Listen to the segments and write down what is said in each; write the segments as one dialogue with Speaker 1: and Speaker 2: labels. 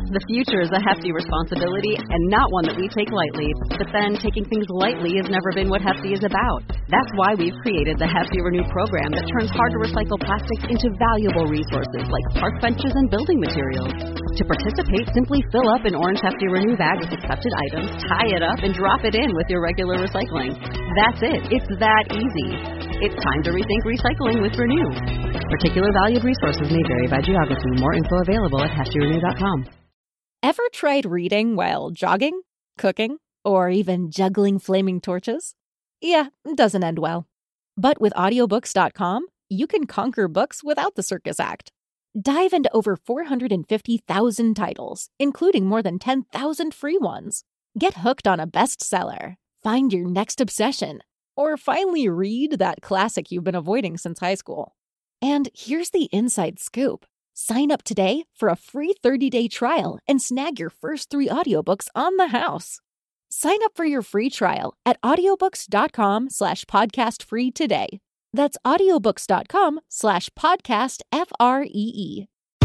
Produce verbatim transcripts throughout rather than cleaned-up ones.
Speaker 1: The future is a hefty responsibility and not one that we take lightly. But then, taking things lightly has never been what Hefty is about. That's why we've created the Hefty Renew program that turns hard-to-recycle plastics into valuable resources like park benches and building materials. To participate, simply fill up an orange Hefty Renew bag with accepted items, tie it up, and drop it in with your regular recycling. That's it. It's that easy. It's time to rethink recycling with Renew. Particular valued resources may vary by geography. More info available at hefty renew dot com.
Speaker 2: Ever tried reading while jogging, cooking, or even juggling flaming torches? Yeah, it doesn't end well. But with audiobooks dot com, you can conquer books without the circus act. Dive into over four hundred fifty thousand titles, including more than ten thousand free ones. Get hooked on a bestseller, find your next obsession, or finally read that classic you've been avoiding since high school. And here's the inside scoop. Sign up today for a free thirty-day trial and snag your first three audiobooks on the house. Sign up for your free trial at audiobooks dot com slash podcast free today. That's audiobooks dot com slash podcast F R E E.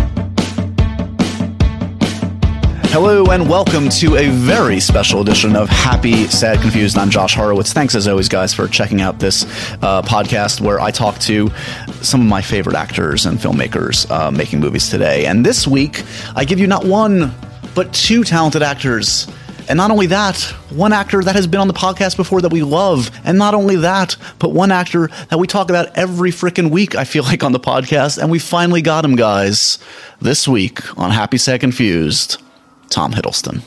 Speaker 3: Hello and welcome to a very special edition of Happy, Sad, Confused. I'm Josh Horowitz. Thanks as always, guys, for checking out this uh, podcast where I talk to some of my favorite actors and filmmakers uh, making movies today. And this week, I give you not one, but two talented actors. And not only that, one actor that has been on the podcast before that we love. And not only that, but one actor that we talk about every freaking week, I feel like, on the podcast. And we finally got him, guys, this week on Happy, Sad, Confused. Tom Hiddleston.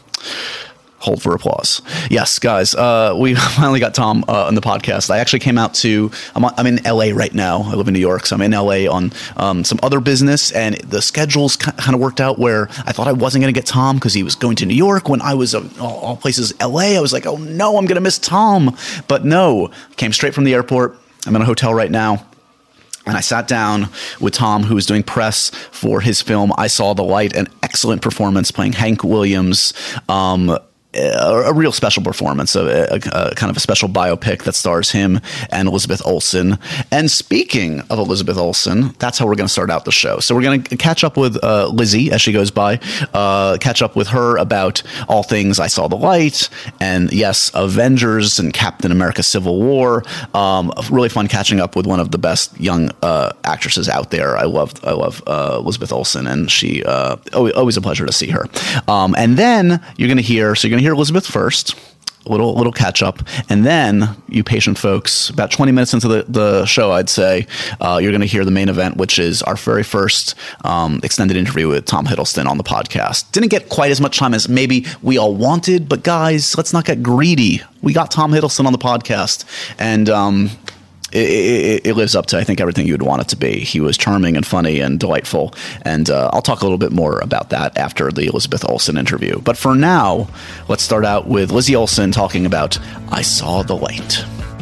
Speaker 3: Hold for applause. Yes, guys, uh, we finally got Tom uh, on the podcast. I actually came out to, I'm, I'm in L A right now. I live in New York, so I'm in L A on um, some other business, and the schedules kind of worked out where I thought I wasn't going to get Tom because he was going to New York when I was, uh, all places, L A. I was like, oh no, I'm going to miss Tom. But no, came straight from the airport. I'm in a hotel right now. And I sat down with Tom, who was doing press for his film I Saw the Light, an excellent performance playing Hank Williams, um, a, a real special performance, a, a, a kind of a special biopic that stars him and Elizabeth Olsen. And speaking of Elizabeth Olsen, that's how we're going to start out the show. So we're going to catch up with uh, Lizzie as she goes by, uh, catch up with her about all things I Saw the Light, and yes, Avengers and Captain America Civil War. Um, really fun catching up with one of the best young uh, actresses out there. I love I love uh, Elizabeth Olsen, and she uh, always a pleasure to see her. Um, and then you're going to hear, so you're going to hear Elizabeth first, a little little catch up, and then you patient folks, about twenty minutes into the, the show, I'd say, uh, you're going to hear the main event, which is our very first um, extended interview with Tom Hiddleston on the podcast. Didn't get quite as much time as maybe we all wanted, but guys, let's not get greedy. We got Tom Hiddleston on the podcast, and um, It, it, it lives up to, I think, everything you would want it to be. He was charming and funny and delightful. And uh, I'll talk a little bit more about that after the Elizabeth Olsen interview. But for now, let's start out with Lizzie Olsen talking about I Saw the Light.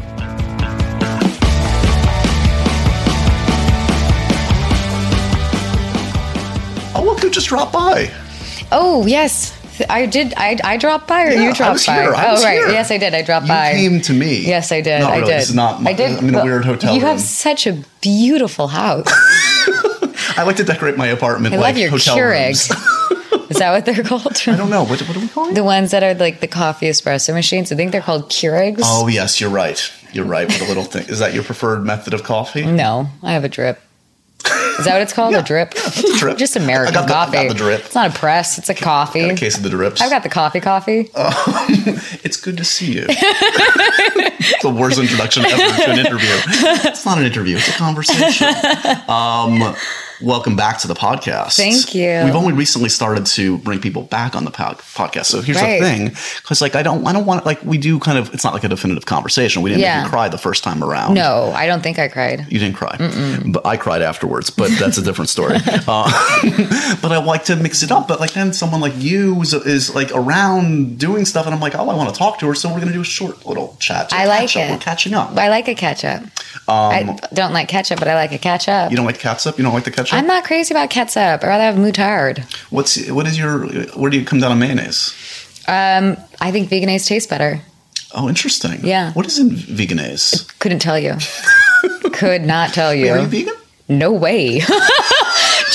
Speaker 3: Oh, look who just dropped by.
Speaker 4: Oh, yes. I did. I, I dropped by, or
Speaker 3: yeah,
Speaker 4: you dropped
Speaker 3: I was
Speaker 4: by?
Speaker 3: Here. I
Speaker 4: oh,
Speaker 3: was
Speaker 4: right.
Speaker 3: Here.
Speaker 4: Yes, I did. I dropped
Speaker 3: you
Speaker 4: by.
Speaker 3: You came to me.
Speaker 4: Yes, I did.
Speaker 3: Not
Speaker 4: I
Speaker 3: really.
Speaker 4: did.
Speaker 3: This is not. My,
Speaker 4: I did.
Speaker 3: I'm in a weird hotel
Speaker 4: You
Speaker 3: room.
Speaker 4: have such a beautiful house.
Speaker 3: I like to decorate my apartment.
Speaker 4: I
Speaker 3: like
Speaker 4: love your
Speaker 3: hotel
Speaker 4: Keurigs. Is that what they're called?
Speaker 3: I don't know. What, what are we calling
Speaker 4: The ones that are like the coffee espresso machines. I think they're called Keurigs.
Speaker 3: Oh yes, you're right. You're right with the little thing. Is that your preferred method of coffee?
Speaker 4: No, I have a drip. Is that what it's called?
Speaker 3: Yeah,
Speaker 4: a drip?
Speaker 3: That's a drip.
Speaker 4: Just American
Speaker 3: I got the,
Speaker 4: coffee.
Speaker 3: I got the drip.
Speaker 4: It's not a press. It's a coffee.
Speaker 3: Got a case of the drips.
Speaker 4: I've got the coffee coffee.
Speaker 3: Um, it's good to see you. It's the worst introduction ever to an interview. It's not an interview. It's a conversation. Um, welcome back to the podcast.
Speaker 4: Thank you.
Speaker 3: We've only recently started to bring people back on the pod- podcast. So here's
Speaker 4: right.
Speaker 3: the thing, because like I don't, I don't want like we do kind of. It's not like a definitive conversation. We didn't
Speaker 4: yeah.
Speaker 3: make you cry the first time around.
Speaker 4: No, I don't think I cried.
Speaker 3: You didn't cry, Mm-mm. but I cried afterwards. But that's a different story. uh, but I like to mix it up. But like then someone like you is, is like around doing stuff, and I'm like, oh, I want to talk to her, so we're gonna do a short little chat.
Speaker 4: I like
Speaker 3: it.
Speaker 4: it.
Speaker 3: We're catching up.
Speaker 4: I like a catch up. Um, I don't like ketchup, but I like a catch up.
Speaker 3: You don't like catsup? You don't like the ketchup?
Speaker 4: I'm not crazy about ketchup. I'd rather have moutarde.
Speaker 3: What's what is your? Where do you come down on mayonnaise?
Speaker 4: Um, I think veganese tastes better.
Speaker 3: Oh, interesting.
Speaker 4: Yeah.
Speaker 3: What is in veganese?
Speaker 4: Couldn't tell you. Could not tell you.
Speaker 3: Wait, are you vegan?
Speaker 4: No way.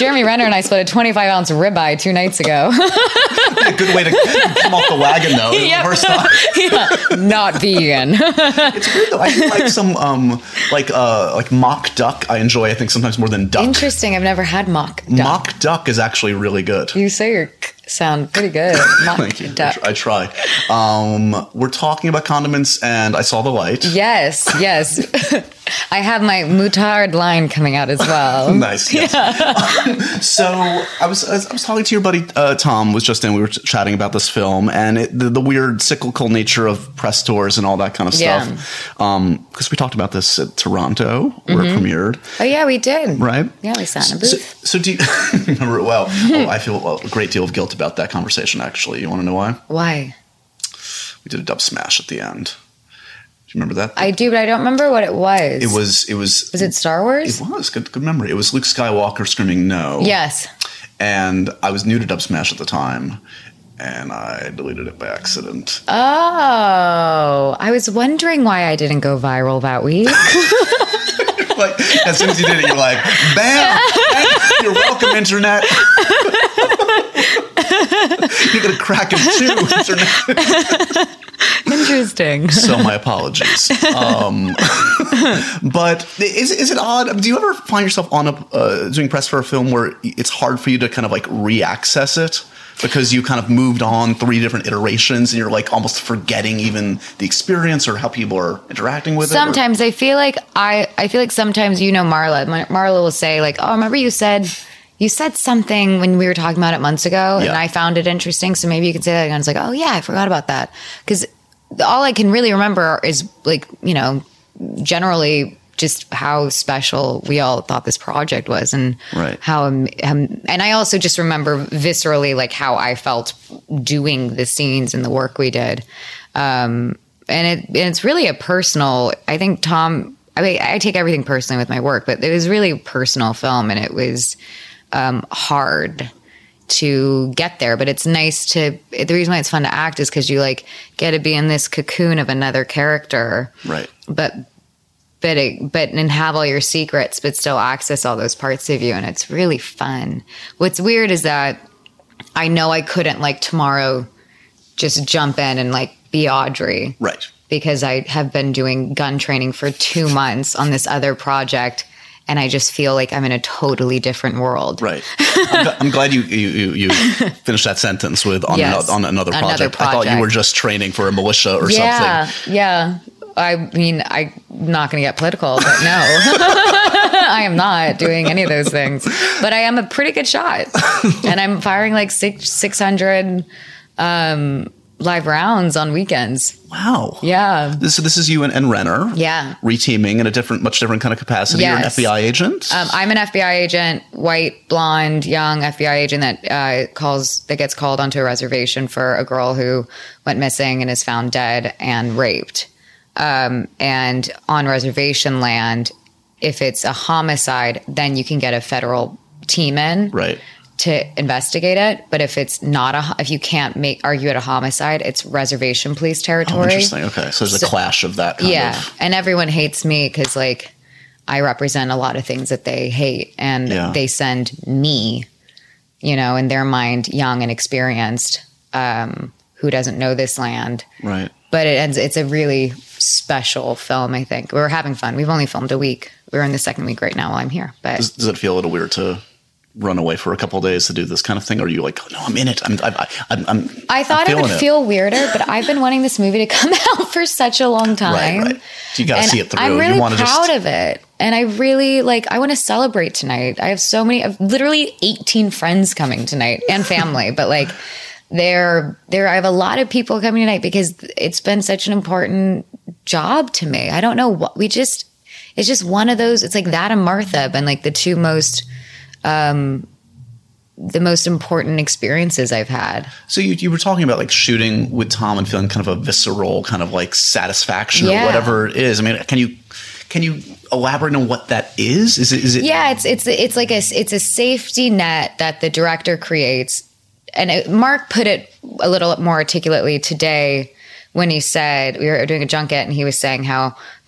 Speaker 4: Jeremy Renner and I split a twenty-five ounce ribeye two nights ago.
Speaker 3: A good way to come off the wagon, though.
Speaker 4: Yep.
Speaker 3: First off.
Speaker 4: Yeah, not vegan.
Speaker 3: It's weird, though. I do like some, um, like, uh, like mock duck. I enjoy, I think, sometimes more than duck.
Speaker 4: Interesting. I've never had mock duck.
Speaker 3: Mock duck is actually really good.
Speaker 4: You say your sound pretty good. Mock
Speaker 3: Thank you.
Speaker 4: duck.
Speaker 3: I try. Um, we're talking about condiments, and I saw the light.
Speaker 4: Yes, yes. I have my mutard line coming out as well.
Speaker 3: Nice. Yes. Yeah. Um, so I was I was talking to your buddy uh, Tom was just in. We were chatting about this film and it, the, the weird cyclical nature of press tours and all that kind of stuff. Yeah. Um, because we talked about this at Toronto where mm-hmm. it premiered.
Speaker 4: Oh yeah, we did.
Speaker 3: Right.
Speaker 4: Yeah, we sat in a booth.
Speaker 3: So, so do you remember it well? Oh, I feel a great deal of guilt about that conversation. Actually, you want to know why?
Speaker 4: Why?
Speaker 3: We did a dub smash at the end. Do you remember that?
Speaker 4: I do, but I don't remember what it was.
Speaker 3: It was, it was...
Speaker 4: Was it Star Wars?
Speaker 3: It was. Good, good memory. It was Luke Skywalker screaming no.
Speaker 4: Yes.
Speaker 3: And I was new to Dub Smash at the time, and I deleted it by accident.
Speaker 4: Oh. I was wondering why I didn't go viral that week.
Speaker 3: Like, as soon as you did it, you're like, bam! You're welcome, internet. You're going to crack it too, internet.
Speaker 4: Interesting.
Speaker 3: So my apologies. Um, but is is it odd? Do you ever find yourself on a uh, doing press for a film where it's hard for you to kind of like re-access it because you kind of moved on three different iterations and you're like almost forgetting even the experience or how people are interacting with
Speaker 4: sometimes
Speaker 3: it?
Speaker 4: Sometimes I feel like I I feel like sometimes you know Marla Marla will say like, oh, remember you said. You said something when we were talking about it months ago, yeah. and I found it interesting. So maybe you can say that again. It's like, oh yeah, I forgot about that. Because all I can really remember is like, you know, generally just how special we all thought this project was, and
Speaker 3: right.
Speaker 4: how. Um, um, and I also just remember viscerally like how I felt doing the scenes and the work we did. Um, and it and it's really a personal. I think Tom. I mean, I take everything personally with my work, but it was really a personal film, and it was. Um, hard to get there, but it's nice to, the reason why it's fun to act is because you like get to be in this cocoon of another character.
Speaker 3: Right.
Speaker 4: But, but, it, but, and have all your secrets, but still access all those parts of you. And it's really fun. What's weird is that I know I couldn't like tomorrow just jump in and like be Audrey.
Speaker 3: Right.
Speaker 4: Because I have been doing gun training for two months on this other project. And I just feel like I'm in a totally different world.
Speaker 3: Right. I'm, I'm glad you you, you, you finished that sentence with on,
Speaker 4: yes.
Speaker 3: an, on another, project.
Speaker 4: another project.
Speaker 3: I thought you were just training for a militia or
Speaker 4: yeah,
Speaker 3: something.
Speaker 4: Yeah. I mean, I'm not going to get political, but no. I am not doing any of those things. But I am a pretty good shot. And I'm firing like six, 600 um, live rounds on weekends.
Speaker 3: Wow.
Speaker 4: Yeah.
Speaker 3: This, so this is you and, and Renner.
Speaker 4: Yeah.
Speaker 3: Reteaming in a different, much different kind of capacity.
Speaker 4: Yes.
Speaker 3: You're an F B I agent.
Speaker 4: Um, I'm an F B I agent, white, blonde, young F B I agent that uh, calls that gets called onto a reservation for a girl who went missing and is found dead and raped. Um, and on reservation land, if it's a homicide, then you can get a federal team in.
Speaker 3: Right.
Speaker 4: To investigate it, but if it's not a, if you can't make argue it a homicide, it's reservation police territory.
Speaker 3: Oh, interesting. Okay, so there's so, a clash of that. Kind
Speaker 4: yeah,
Speaker 3: of.
Speaker 4: And everyone hates me because like I represent a lot of things that they hate, and yeah. they send me, you know, in their mind, young and experienced, um, who doesn't know this land,
Speaker 3: right?
Speaker 4: But it ends. It's a really special film. I think we're having fun. We've only filmed a week. We're in the second week right now while I'm here. But
Speaker 3: does, does it feel a little weird to run away for a couple of days to do this kind of thing? Or are you like, oh, no, I'm in it. I'm, I, I'm, I'm
Speaker 4: I thought
Speaker 3: I'm
Speaker 4: it would
Speaker 3: it.
Speaker 4: feel weirder, but I've been wanting this movie to come out for such a long time.
Speaker 3: Right, right. So you got to see it through.
Speaker 4: I'm really
Speaker 3: you
Speaker 4: proud
Speaker 3: just...
Speaker 4: of it. And I really like, I want to celebrate tonight. I have so many, I've literally eighteen friends coming tonight and family, but like there, there, I have a lot of people coming tonight because it's been such an important job to me. I don't know what we just, it's just one of those, it's like that and Martha have been like the two most, um, the most important experiences I've had.
Speaker 3: So you, you were talking about like shooting with Tom and feeling kind of a visceral kind of like satisfaction
Speaker 4: yeah.
Speaker 3: or whatever it is. I mean, can you, can you elaborate on what that is? Is it, is it?
Speaker 4: Yeah, it's, it's, it's like a, it's a safety net that the director creates. And it, Mark put it a little more articulately today when he said, we were doing a junket and he was saying how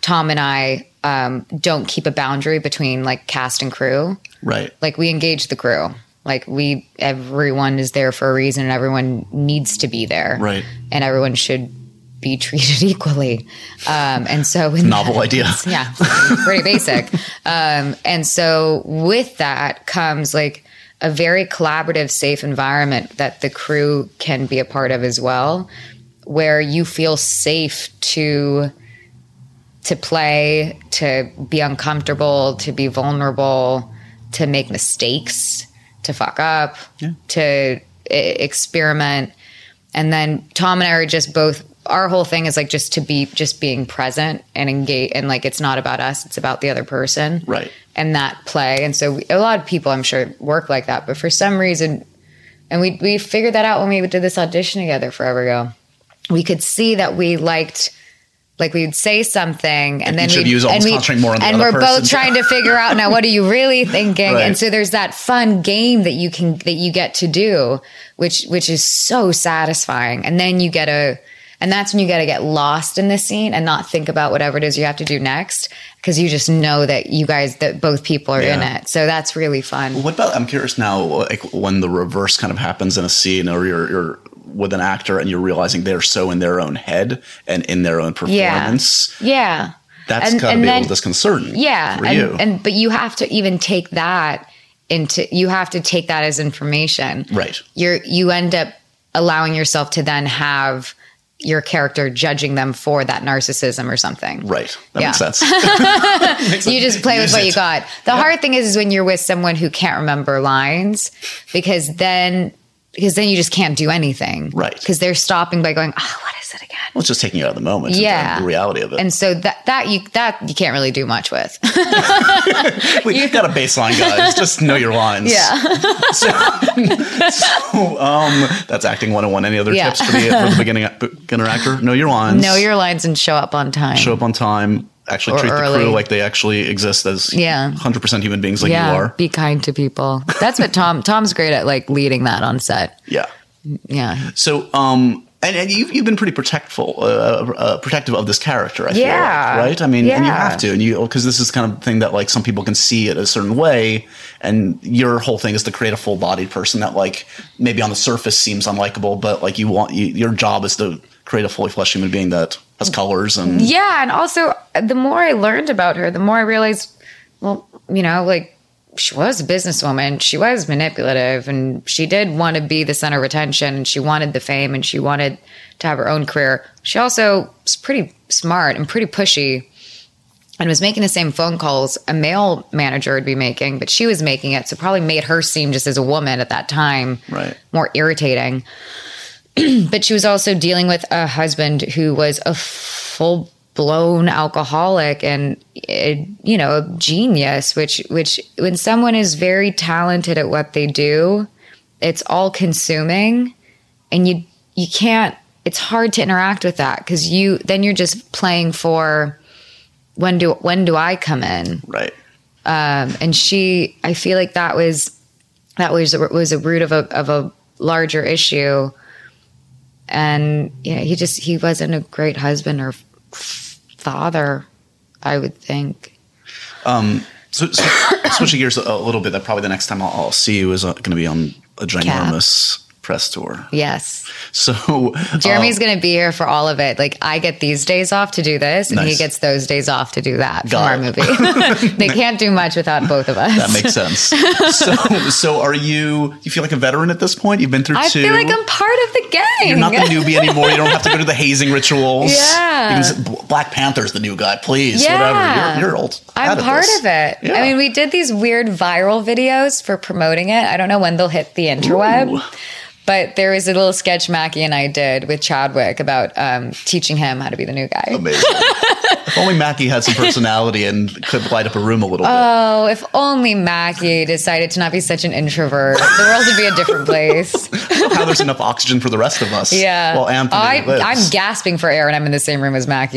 Speaker 4: Tom and I um, don't keep a boundary between like cast and crew.
Speaker 3: Right.
Speaker 4: Like we engage the crew. Like we, everyone is there for a reason and everyone needs to be there.
Speaker 3: Right.
Speaker 4: And everyone should be treated equally. Um, and so in
Speaker 3: novel
Speaker 4: that,
Speaker 3: idea.
Speaker 4: Yeah. Pretty basic. Um, and so with that comes like a very collaborative, safe environment that the crew can be a part of as well, where you feel safe to, to play, to be uncomfortable, to be vulnerable, to make mistakes, to fuck up, yeah. to I- experiment. And then Tom and I are just both, our whole thing is like just to be, just being present and engage. And like, it's not about us, it's about the other person.
Speaker 3: Right.
Speaker 4: And that play. And so we, a lot of people I'm sure work like that, but for some reason, and we, we figured that out when we did this audition together forever ago, we could see that we liked, like we would say something and then we and, we,
Speaker 3: more on the
Speaker 4: and
Speaker 3: other
Speaker 4: we're
Speaker 3: person.
Speaker 4: both trying to figure out now, what are you really thinking?
Speaker 3: Right.
Speaker 4: And so there's that fun game that you can, that you get to do, which, which is so satisfying. And then you get a, and that's when you got to get lost in the scene and not think about whatever it is you have to do next. Cause you just know that you guys, that both people are yeah. in it. So that's really fun.
Speaker 3: What about, I'm curious now, like when the reverse kind of happens in a scene or you're, you're with an actor and you're realizing they're so in their own head and in their own performance.
Speaker 4: Yeah. yeah.
Speaker 3: That's
Speaker 4: and,
Speaker 3: gotta
Speaker 4: and
Speaker 3: be
Speaker 4: then,
Speaker 3: a little disconcerting.
Speaker 4: Yeah.
Speaker 3: For
Speaker 4: and,
Speaker 3: you.
Speaker 4: and, but you have to even take that into, you have to take that as information.
Speaker 3: Right.
Speaker 4: You're, you end up allowing yourself to then have your character judging them for that narcissism or something.
Speaker 3: Right. That
Speaker 4: yeah.
Speaker 3: makes sense.
Speaker 4: makes you just play
Speaker 3: Use
Speaker 4: with what
Speaker 3: it.
Speaker 4: you got. The
Speaker 3: yeah.
Speaker 4: hard thing is, is when you're with someone who can't remember lines, because then, because then you just can't do anything.
Speaker 3: Right.
Speaker 4: Because they're stopping by going, oh, what is it again?
Speaker 3: Well, it's just taking you out of the moment.
Speaker 4: Yeah.
Speaker 3: The reality of it.
Speaker 4: And so that, that you, that you can't really do much with.
Speaker 3: we you, got a baseline, guys. Just know your lines.
Speaker 4: Yeah.
Speaker 3: so, so um, that's acting one oh one. Any other
Speaker 4: yeah.
Speaker 3: tips for the, for the beginning beginner actor? Know your lines.
Speaker 4: Know your lines and show up on time.
Speaker 3: Show up on time. Actually
Speaker 4: or
Speaker 3: treat
Speaker 4: early.
Speaker 3: the crew like they actually exist as
Speaker 4: yeah.
Speaker 3: one hundred percent human beings like
Speaker 4: yeah.
Speaker 3: you are.
Speaker 4: Be kind to people. That's what Tom, Tom's great at, like leading that on set.
Speaker 3: Yeah.
Speaker 4: Yeah.
Speaker 3: So, um, and, and you've, you've been pretty protectful, uh, uh, protective of this character, I
Speaker 4: yeah.
Speaker 3: feel like, right? I mean,
Speaker 4: yeah.
Speaker 3: and you have to, and you, because this is kind of thing that like some people can see it a certain way, and your whole thing is to create a full-bodied person that like maybe on the surface seems unlikable, but like you want, you, your job is to create a fully fleshed human being that has colors and
Speaker 4: yeah. And also, the more I learned about her, the more I realized, well, you know, like, she was a businesswoman. She was manipulative, and she did want to be the center of attention, and she wanted the fame, and she wanted to have her own career. She also was pretty smart and pretty pushy, and was making the same phone calls a male manager would be making, but she was making it, so probably made her seem, just as a woman at that time,
Speaker 3: right.
Speaker 4: more irritating. But she was also dealing with a husband who was a full blown alcoholic and, you know, a genius, which, which when someone is very talented at what they do, it's all consuming, and you, you can't, it's hard to interact with that. Cause you, then you're just playing for when do, when do I come in?
Speaker 3: Right.
Speaker 4: Um, and she, I feel like that was, that was, was a root of a, of a larger issue. And yeah, he just, he wasn't a great husband or father, I would think. Um,
Speaker 3: so, so switching gears a little bit, that probably the next time I'll, I'll see you is uh, going to be on a ginormous Cap. press tour.
Speaker 4: Yes.
Speaker 3: So
Speaker 4: Jeremy's
Speaker 3: uh,
Speaker 4: going to be here for all of it. Like, I get these days off to do this, and
Speaker 3: nice.
Speaker 4: he gets those days off to do that
Speaker 3: Got
Speaker 4: from
Speaker 3: it.
Speaker 4: our movie. They can't do much without both of us.
Speaker 3: That makes sense. So, so are you? You feel like a veteran at this point? You've been through
Speaker 4: I
Speaker 3: two.
Speaker 4: feel like I'm part of the gang.
Speaker 3: You're not the newbie anymore. You don't have to go to the hazing rituals.
Speaker 4: Yeah.
Speaker 3: You can say, Black Panther's the new guy. Please,
Speaker 4: Yeah.
Speaker 3: whatever. You're, you're old.
Speaker 4: I'm
Speaker 3: of
Speaker 4: part
Speaker 3: this.
Speaker 4: of it.
Speaker 3: Yeah.
Speaker 4: I mean, we did these weird viral videos for promoting it. I don't know when they'll hit the interweb.
Speaker 3: Ooh.
Speaker 4: But there was a little sketch Mackie and I did with Chadwick about um, teaching him how to be the new guy.
Speaker 3: Amazing. If only Mackie had some personality and could light up a room a little bit.
Speaker 4: Oh, if only Mackie decided to not be such an introvert. The world would be a different place.
Speaker 3: How there's enough oxygen for the rest of us.
Speaker 4: Yeah.
Speaker 3: Well, Anthony
Speaker 4: I,
Speaker 3: lives.
Speaker 4: I'm gasping for air, and I'm in the same room as Mackie.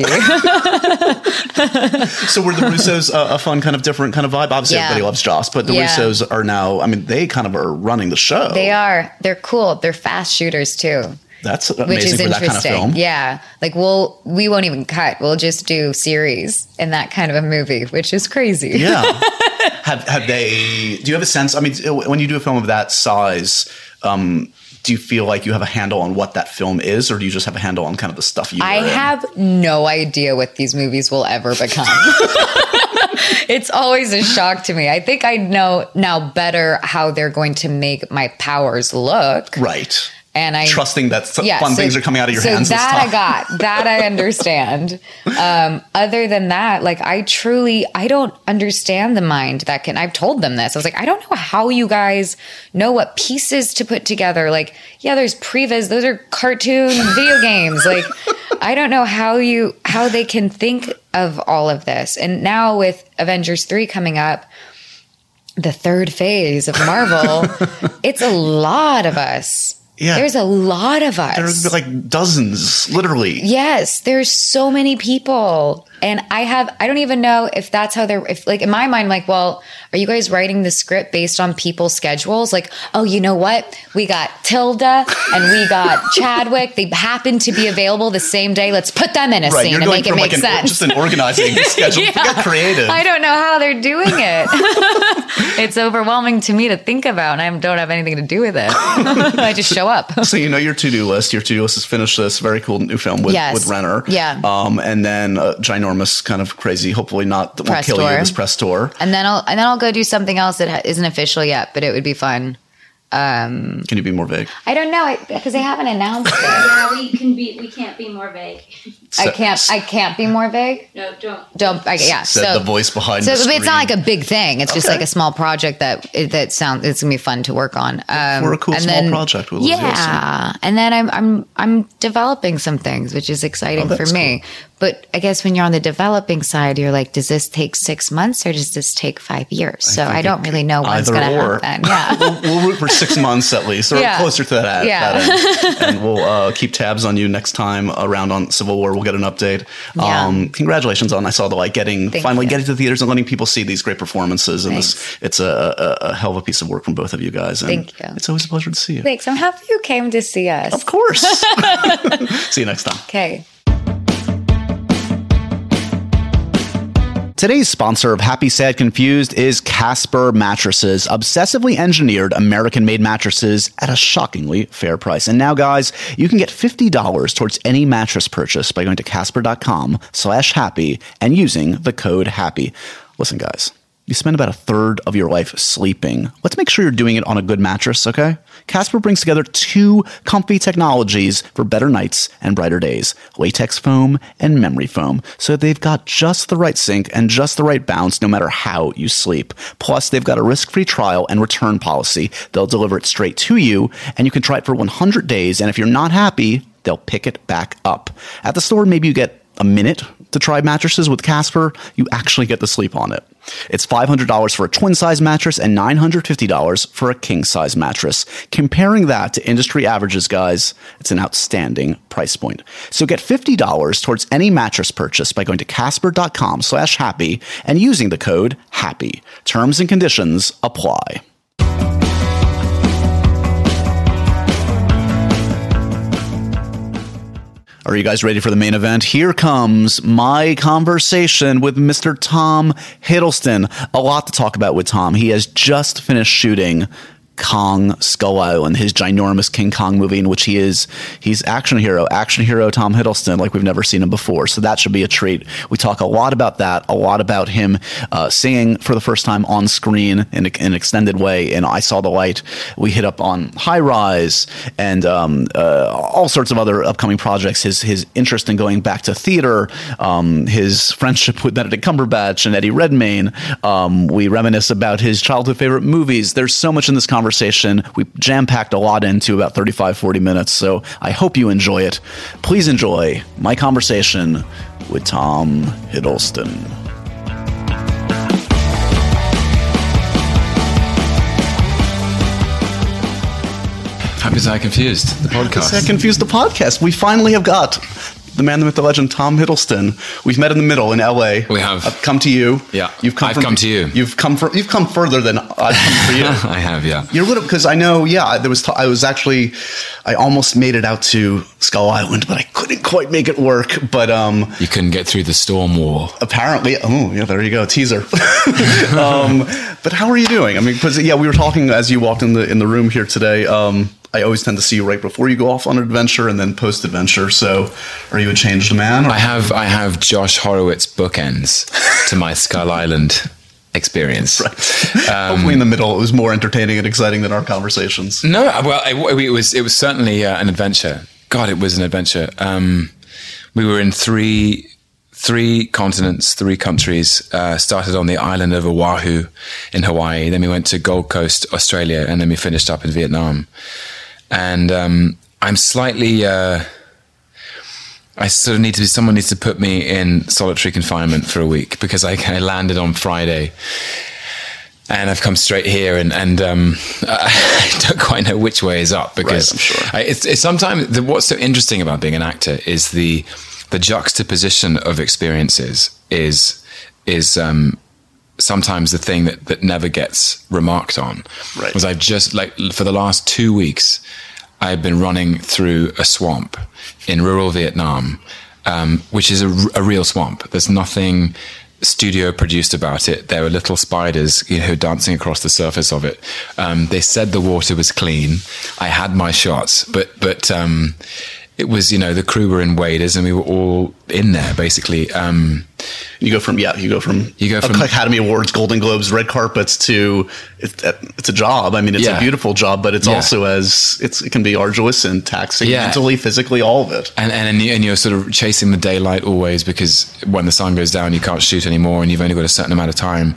Speaker 3: So were the Russos a, a fun kind of different kind of vibe? Obviously,
Speaker 4: Yeah.
Speaker 3: everybody loves Joss, but the
Speaker 4: Yeah.
Speaker 3: Russos are now, I mean, they kind of are running the show.
Speaker 4: They are. They're cool. They're fast shooters, too.
Speaker 3: That's amazing
Speaker 4: which is
Speaker 3: for that
Speaker 4: interesting.
Speaker 3: kind of film.
Speaker 4: Yeah. Like we'll, we won't even cut. We'll just do series in that kind of a movie, which is crazy.
Speaker 3: Yeah. have, have they, do you have a sense? I mean, when you do a film of that size, um, do you feel like you have a handle on what that film is, or do you just have a handle on kind of the stuff you
Speaker 4: I
Speaker 3: learn?
Speaker 4: have no idea what these movies will ever become. It's always a shock to me. I think I know now better how they're going to make my powers look.
Speaker 3: Right.
Speaker 4: And I
Speaker 3: trusting that some
Speaker 4: yeah,
Speaker 3: fun
Speaker 4: so,
Speaker 3: things are coming out of your
Speaker 4: so
Speaker 3: hands.
Speaker 4: So
Speaker 3: this
Speaker 4: that
Speaker 3: time.
Speaker 4: I got, that I understand. Um, other than that, like I truly, I don't understand the mind that can, I've told them this. I was like, I don't know how you guys know what pieces to put together. Like, yeah, there's previs, those are cartoon video games. Like, I don't know how you, how they can think of all of this. And now with Avengers three coming up, the third phase of Marvel, it's a lot of us.
Speaker 3: Yeah.
Speaker 4: There's a lot of us.
Speaker 3: There's like dozens, literally.
Speaker 4: Yes, there's so many people. And I have, I don't even know if that's how they're, if like in my mind, like, well, are you guys writing the script based on people's schedules? Like, oh, you know what? We got Tilda and we got Chadwick. They happen to be available the same day. Let's put them in a
Speaker 3: Right,
Speaker 4: scene
Speaker 3: you're
Speaker 4: and
Speaker 3: going
Speaker 4: make it
Speaker 3: from
Speaker 4: make
Speaker 3: like an,
Speaker 4: sense.
Speaker 3: just an organizing schedule.
Speaker 4: Yeah.
Speaker 3: Get creative.
Speaker 4: I don't know how they're doing it. It's overwhelming to me to think about, and I don't have anything to do with it. I just show up.
Speaker 3: So you know your to-do list. Your to-do list is finish this very cool new film with,
Speaker 4: Yes.
Speaker 3: with Renner.
Speaker 4: Yeah.
Speaker 3: Um, and then a ginormous kind of crazy, hopefully not, that won't
Speaker 4: Press
Speaker 3: kill you,
Speaker 4: tour.
Speaker 3: this press tour.
Speaker 4: And then I'll and then I'll go do something else that ha- isn't official yet, but it would be fun. Um,
Speaker 3: Can you be more vague?
Speaker 4: I don't know because they haven't announced it.
Speaker 5: Yeah, we can be. We can't be more vague.
Speaker 4: I can't. I can't be more vague.
Speaker 5: No, don't.
Speaker 4: Don't. I, yeah.
Speaker 3: Said
Speaker 4: so
Speaker 3: the voice behind
Speaker 4: So
Speaker 3: the screen.
Speaker 4: it's not like a big thing. It's just
Speaker 3: Okay.
Speaker 4: like a small project that that sounds. It's gonna be fun to work on. Um,
Speaker 3: For a cool
Speaker 4: and
Speaker 3: small
Speaker 4: then-
Speaker 3: project with Liz
Speaker 4: yeah, and then I'm I'm I'm developing some things, which is exciting
Speaker 3: Oh,
Speaker 4: for
Speaker 3: that's
Speaker 4: me. But I guess when you're on the developing side, you're like, does this take six months or does this take five years? So I,
Speaker 3: think
Speaker 4: don't really know when's
Speaker 3: either
Speaker 4: going to
Speaker 3: or.
Speaker 4: happen. Yeah.
Speaker 3: we'll, we'll root for six months at least, or
Speaker 4: Yeah.
Speaker 3: closer to that.
Speaker 4: Yeah.
Speaker 3: that end. And we'll uh, keep tabs on you next time around on Civil War. We'll get an update.
Speaker 4: Yeah.
Speaker 3: Um, congratulations on I saw the light getting
Speaker 4: Thank
Speaker 3: finally
Speaker 4: you.
Speaker 3: getting to the theaters and letting people see these great performances. And
Speaker 4: Thanks.
Speaker 3: this, it's a, a, a hell of a piece of work from both of you guys. And
Speaker 4: Thank you.
Speaker 3: It's always a pleasure to see you.
Speaker 4: Thanks. I'm happy you came to see us.
Speaker 3: Of course. See you next time.
Speaker 4: Okay.
Speaker 3: Today's sponsor of Happy, Sad, Confused is Casper Mattresses, obsessively engineered American-made mattresses at a shockingly fair price. And now, guys, you can get fifty dollars towards any mattress purchase by going to casper.com slash happy and using the code HAPPY. Listen, guys, you spend about a third of your life sleeping. Let's make sure you're doing it on a good mattress, okay? Casper brings together two comfy technologies for better nights and brighter days, latex foam and memory foam, so they've got just the right sink and just the right bounce no matter how you sleep. Plus, they've got a risk-free trial and return policy. They'll deliver it straight to you, and you can try it for one hundred days, and if you're not happy, they'll pick it back up. At the store, maybe you get a minute to try mattresses. With Casper, you actually get to sleep on it. It's five hundred dollars for a twin-size mattress and nine hundred fifty dollars for a king-size mattress. Comparing that to industry averages, guys, it's an outstanding price point. So get fifty dollars towards any mattress purchase by going to casper.com slash happy and using the code HAPPY. Terms and conditions apply. Are you guys ready for the main event? Here comes my conversation with Mister Tom Hiddleston. A lot to talk about with Tom. He has just finished shooting Kong Skull Island, his ginormous King Kong movie, in which he is he's action hero, action hero Tom Hiddleston, like we've never seen him before. So that should be a treat. We talk a lot about that, a lot about him uh, singing for the first time on screen in, a, in an extended way. And I Saw the Light. We hit up on High Rise and um, uh, all sorts of other upcoming projects. His his interest in going back to theater, um, his friendship with Benedict Cumberbatch and Eddie Redmayne. Um, we reminisce about his childhood favorite movies. There's so much in this conversation. Conversation. We jam-packed a lot into about thirty-five, forty minutes, so I hope you enjoy it. Please enjoy my conversation with Tom Hiddleston.
Speaker 6: Happy Sad Confused, the podcast.
Speaker 3: Sad Confused, the podcast. We finally have got the man, the myth, the legend, Tom Hiddleston. We've met in the middle in L A.
Speaker 6: We have.
Speaker 3: I've come to you.
Speaker 6: Yeah.
Speaker 3: You've come
Speaker 6: I've
Speaker 3: from,
Speaker 6: come to you.
Speaker 3: You've come for, You've come further than I've come for you.
Speaker 6: I have, yeah.
Speaker 3: You're little because I know. Yeah, there was. T- I was actually. I almost made it out to Skull Island, but I couldn't quite make it work. But um,
Speaker 6: you couldn't get through the storm wall.
Speaker 3: Apparently, oh yeah, there you go, teaser. um, but how are you doing? I mean, because yeah, we were talking as you walked in the in the room here today. Um, I always tend to see you right before you go off on an adventure and then post adventure. So, are you a changed man? Or?
Speaker 6: I have I have Josh Horowitz bookends to my Skull Island experience.
Speaker 3: Right. Um, Hopefully, in the middle, it was more entertaining and exciting than our conversations.
Speaker 6: No, well, it, it was it was certainly uh, an adventure. God, it was an adventure. Um, we were in three three continents, three countries. Uh, started on the island of Oahu in Hawaii. Then we went to Gold Coast, Australia, and then we finished up in Vietnam. And um, I'm slightly, uh, I sort of need to be, someone needs to put me in solitary confinement for a week because I, I landed on Friday and I've come straight here and, and um, I don't quite know which way is up because
Speaker 3: right, I'm sure.
Speaker 6: I, it's, it's sometimes the, what's so interesting about being an actor is the, the juxtaposition of experiences is, is, um, sometimes the thing that, that never gets remarked on.
Speaker 3: Right.
Speaker 6: Was I've just like for the last two weeks, I've been running through a swamp in rural Vietnam, um, which is a, a real swamp. There's nothing studio produced about it. There were little spiders, you know, dancing across the surface of it. Um, they said the water was clean. I had my shots, but, but, um, it was, you know, the crew were in waders and we were all in there basically. Um,
Speaker 3: you go from, yeah, you go from,
Speaker 6: you go from
Speaker 3: Academy Awards, Golden Globes, red carpets to it's, it's a job. I mean, it's
Speaker 6: yeah.
Speaker 3: a beautiful job, but it's
Speaker 6: yeah.
Speaker 3: also as it's, it can be arduous and taxing
Speaker 6: yeah. mentally,
Speaker 3: physically, all of it.
Speaker 6: And, and, and you're sort of chasing the daylight always because when the sun goes down, you can't shoot anymore and you've only got a certain amount of time.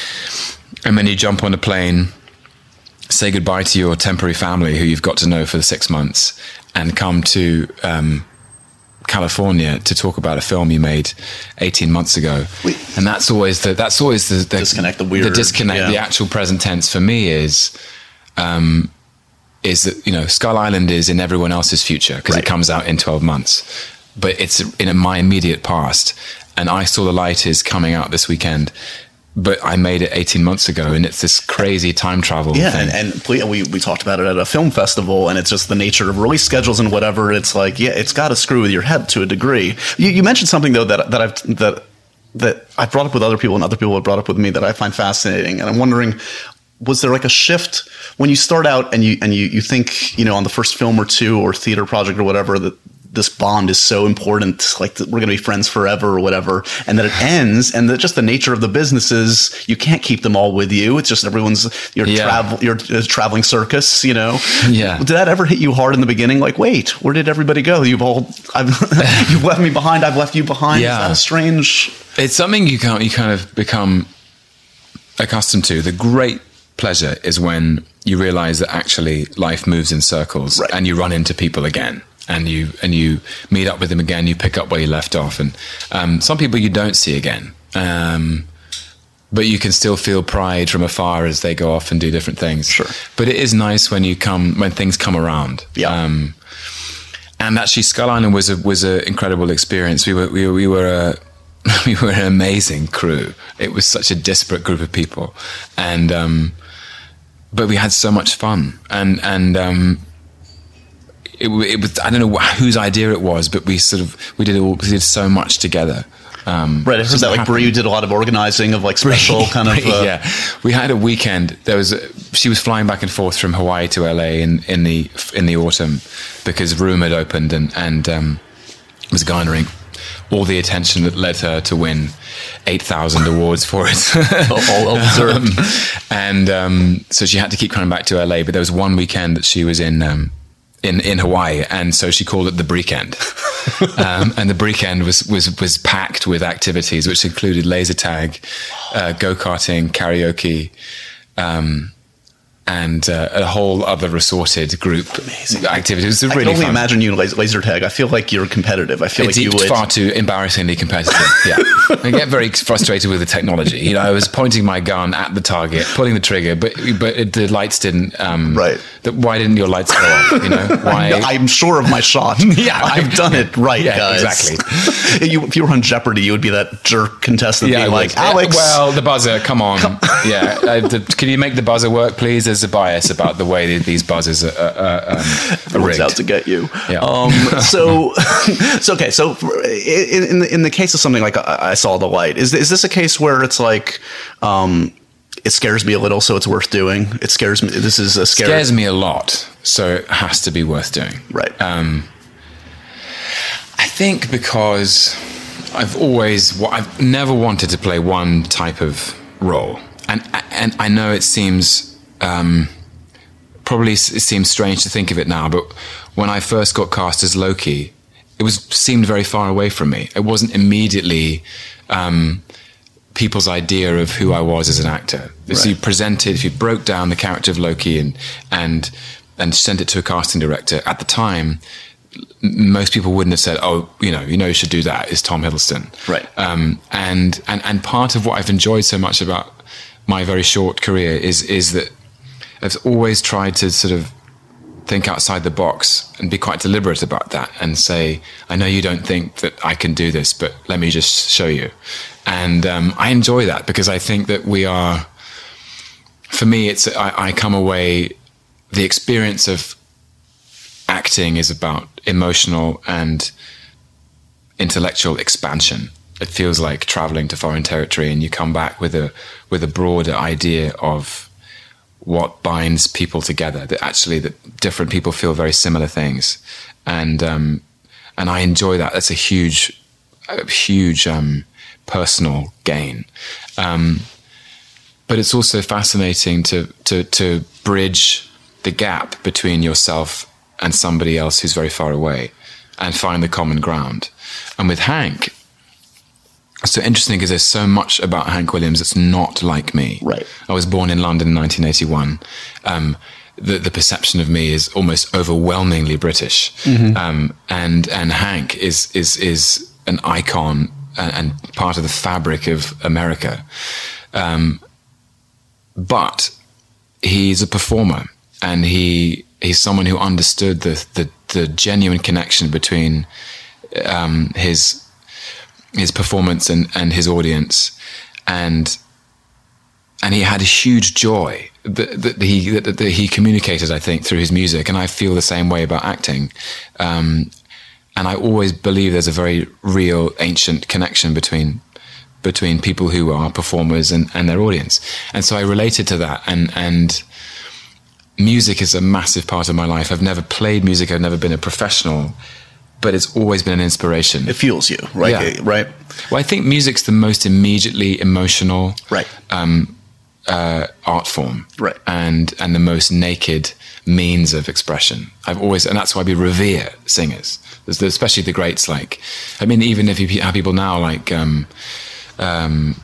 Speaker 6: And then you jump on a plane, say goodbye to your temporary family who you've got to know for the six months and come to um, California to talk about a film you made eighteen months ago. Wait. And that's always the that's always the, the
Speaker 3: disconnect, the weird,
Speaker 6: the disconnect. Yeah. The actual present tense for me is um, is that, you know, Skull Island is in everyone else's future because right. it comes out in twelve months, but it's in my immediate past. And I Saw the Light is coming out this weekend. But I made it eighteen months ago, and it's this crazy time travel
Speaker 3: yeah,
Speaker 6: thing.
Speaker 3: and, and we we talked about it at a film festival, and it's just the nature of release schedules and whatever. It's like, yeah, it's got to screw with your head to a degree. You, you mentioned something though that that I've that that I brought up with other people, and other people have brought up with me that I find fascinating, and I'm wondering, was there like a shift when you start out and you and you you think, you know, on the first film or two or theater project or whatever that this bond is so important, like we're going to be friends forever or whatever, and that it ends, and that just the nature of the business is you can't keep them all with you. It's just everyone's your
Speaker 6: yeah.
Speaker 3: travel, your uh, traveling circus, you know.
Speaker 6: Yeah.
Speaker 3: Did that ever hit you hard in the beginning? Like, wait, where did everybody go? You've all, I've, you've left me behind. I've left you behind.
Speaker 6: Yeah.
Speaker 3: Is that a strange?
Speaker 6: It's something you can't. You kind of become accustomed to. The great pleasure is when you realize that actually life moves in circles,
Speaker 3: right.
Speaker 6: and you run into people again. And you and you meet up with them again. You pick up where you left off, and um, some people you don't see again, um, but you can still feel pride from afar as they go off and do different things.
Speaker 3: Sure.
Speaker 6: But it is nice when you come when things come around.
Speaker 3: Yeah.
Speaker 6: Um, and actually, Skull Island was a was an incredible experience. We were we were we were a we were an amazing crew. It was such a disparate group of people, and um, but we had so much fun, and and. Um, It, it was, I don't know whose idea it was, but we sort of, we did all, we did so much together. Um,
Speaker 3: right. I heard that like Brie did a lot of organizing of like special Brie, kind of.
Speaker 6: Brie,
Speaker 3: uh,
Speaker 6: yeah. We had a weekend. There was, a, she was flying back and forth from Hawaii to L A in, in the, in the autumn because Room had opened and, and, um, was garnering all the attention that led her to win eight thousand awards for it.
Speaker 3: all, all deserved.
Speaker 6: um, and, um, so she had to keep coming back to L A, but there was one weekend that she was in, um, In, in Hawaii, and so she called it the Breekend. um, and the Breekend was, was, was packed with activities, which included laser tag, uh, go-karting, karaoke, um, and uh, a whole other resorted group
Speaker 3: Amazing.
Speaker 6: activity. It was really
Speaker 3: I can only
Speaker 6: fun.
Speaker 3: imagine you in laser, laser tag. I feel like you're competitive. I feel
Speaker 6: It's
Speaker 3: like you would.
Speaker 6: far too embarrassingly competitive. Yeah, I get very frustrated with the technology. You know, I was pointing my gun at the target, pulling the trigger, but but it, the lights didn't um,
Speaker 3: right.
Speaker 6: that why didn't your lights go off? You know, why?
Speaker 3: I'm sure of my shot.
Speaker 6: Yeah,
Speaker 3: I've done it right,
Speaker 6: yeah,
Speaker 3: guys.
Speaker 6: exactly.
Speaker 3: you, if you were on Jeopardy, you would be that jerk contestant
Speaker 6: Yeah,
Speaker 3: being
Speaker 6: I
Speaker 3: like,
Speaker 6: would.
Speaker 3: Alex.
Speaker 6: Well, the buzzer, come on. yeah, uh, the, can you make the buzzer work, please? There's a bias about the way that these buzzers are, are, um, are
Speaker 3: It's
Speaker 6: rigged.
Speaker 3: out to get you.
Speaker 6: Yeah.
Speaker 3: Um, so, so okay. So, for- in, in the in the case of something like I, I Saw the Light, is is this a case where it's like, um, it scares me a little, so it's worth doing? It scares me. This is a scary.
Speaker 6: scares me a lot, so it has to be worth doing.
Speaker 3: Right.
Speaker 6: Um, I think because I've always, I've never wanted to play one type of role, and and I know it seems um, probably it seems strange to think of it now, but when I first got cast as Loki, it was seemed very far away from me. It wasn't immediately um, people's idea of who I was as an actor. If
Speaker 3: Right.
Speaker 6: you presented, if you broke down the character of Loki and and and sent it to a casting director at the time, m- most people wouldn't have said, "Oh, you know, you know, you should do that." Is Tom Hiddleston,
Speaker 3: Right.
Speaker 6: Um, and and and part of what I've enjoyed so much about my very short career is is that I've always tried to sort of think outside the box and be quite deliberate about that and say, I know you don't think that I can do this, but let me just show you. And um, I enjoy that because I think that we are, for me, it's I, I come away, the experience of acting is about emotional and intellectual expansion. It feels like traveling to foreign territory, and you come back with a with a broader idea of what binds people together, that actually that different people feel very similar things. And um, and I enjoy that. That's a huge, a huge um, personal gain. Um, but it's also fascinating to, to, to bridge the gap between yourself and somebody else who's very far away and find the common ground. And with Hank, it's so interesting because there's so much about Hank Williams that's not like me.
Speaker 3: Right.
Speaker 6: I was born in London in nineteen eighty-one. Um, the, the perception of me is almost overwhelmingly British.
Speaker 3: Mm-hmm.
Speaker 6: Um, and and Hank is is is an icon and, and part of the fabric of America. Um, but he's a performer, and he he's someone who understood the the, the genuine connection between um, his his performance and, and his audience, and and he had a huge joy that, that he that, that he communicated, I think, through his music, and I feel the same way about acting. Um, and I always believe there's a very real, ancient connection between between people who are performers and, and their audience, and so I related to that. And and music is a massive part of my life. I've never played music. I've never been a professional. But it's always been an inspiration.
Speaker 3: It fuels you, right?
Speaker 6: Yeah.
Speaker 3: Right.
Speaker 6: Well, I think music's the most immediately emotional
Speaker 3: Right.
Speaker 6: um, uh, art form,
Speaker 3: Right.
Speaker 6: And and the most naked means of expression. I've always, and that's why we revere singers, There's the, especially the greats. Like, I mean, even if you have people now like um, um,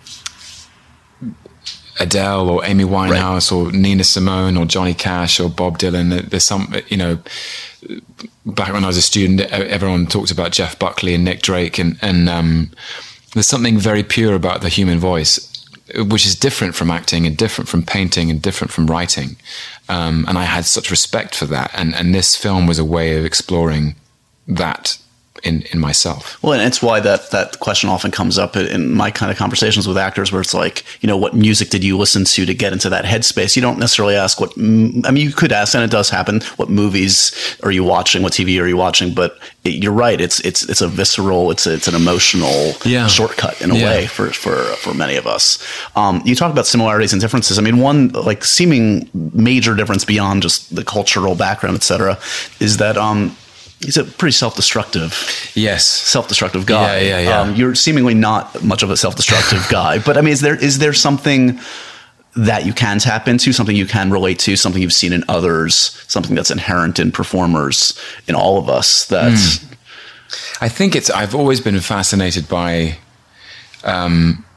Speaker 6: Adele or Amy Winehouse
Speaker 3: Right.
Speaker 6: or Nina Simone or Johnny Cash or Bob Dylan, there's some, you know. Back when I was a student, everyone talked about Jeff Buckley and Nick Drake, and, and um, there's something very pure about the human voice, which is different from acting and different from painting and different from writing. Um, and I had such respect for that. And, and this film was a way of exploring that in, in myself.
Speaker 3: Well, and it's why that, that question often comes up in my kind of conversations with actors, where it's like, you know, what music did you listen to to get into that headspace? You don't necessarily ask what, I mean, you could ask, and it does happen, what movies are you watching? What T V are you watching? But it, you're right. It's, it's, it's a visceral, it's a, it's an emotional
Speaker 6: Yeah.
Speaker 3: shortcut in a
Speaker 6: Yeah.
Speaker 3: way for, for, for many of us. Um, you talk about similarities and differences. I mean, one like seeming major difference beyond just the cultural background, et cetera, is that, um, he's a pretty self-destructive,
Speaker 6: Yes.
Speaker 3: self-destructive guy.
Speaker 6: Yeah, yeah, yeah.
Speaker 3: Um, you're seemingly not much of a self-destructive guy, but I mean, is there is there something that you can tap into, something you can relate to, something you've seen in others, something that's inherent in performers, in all of us? That's
Speaker 6: Mm. I think it's, I've always been fascinated by um,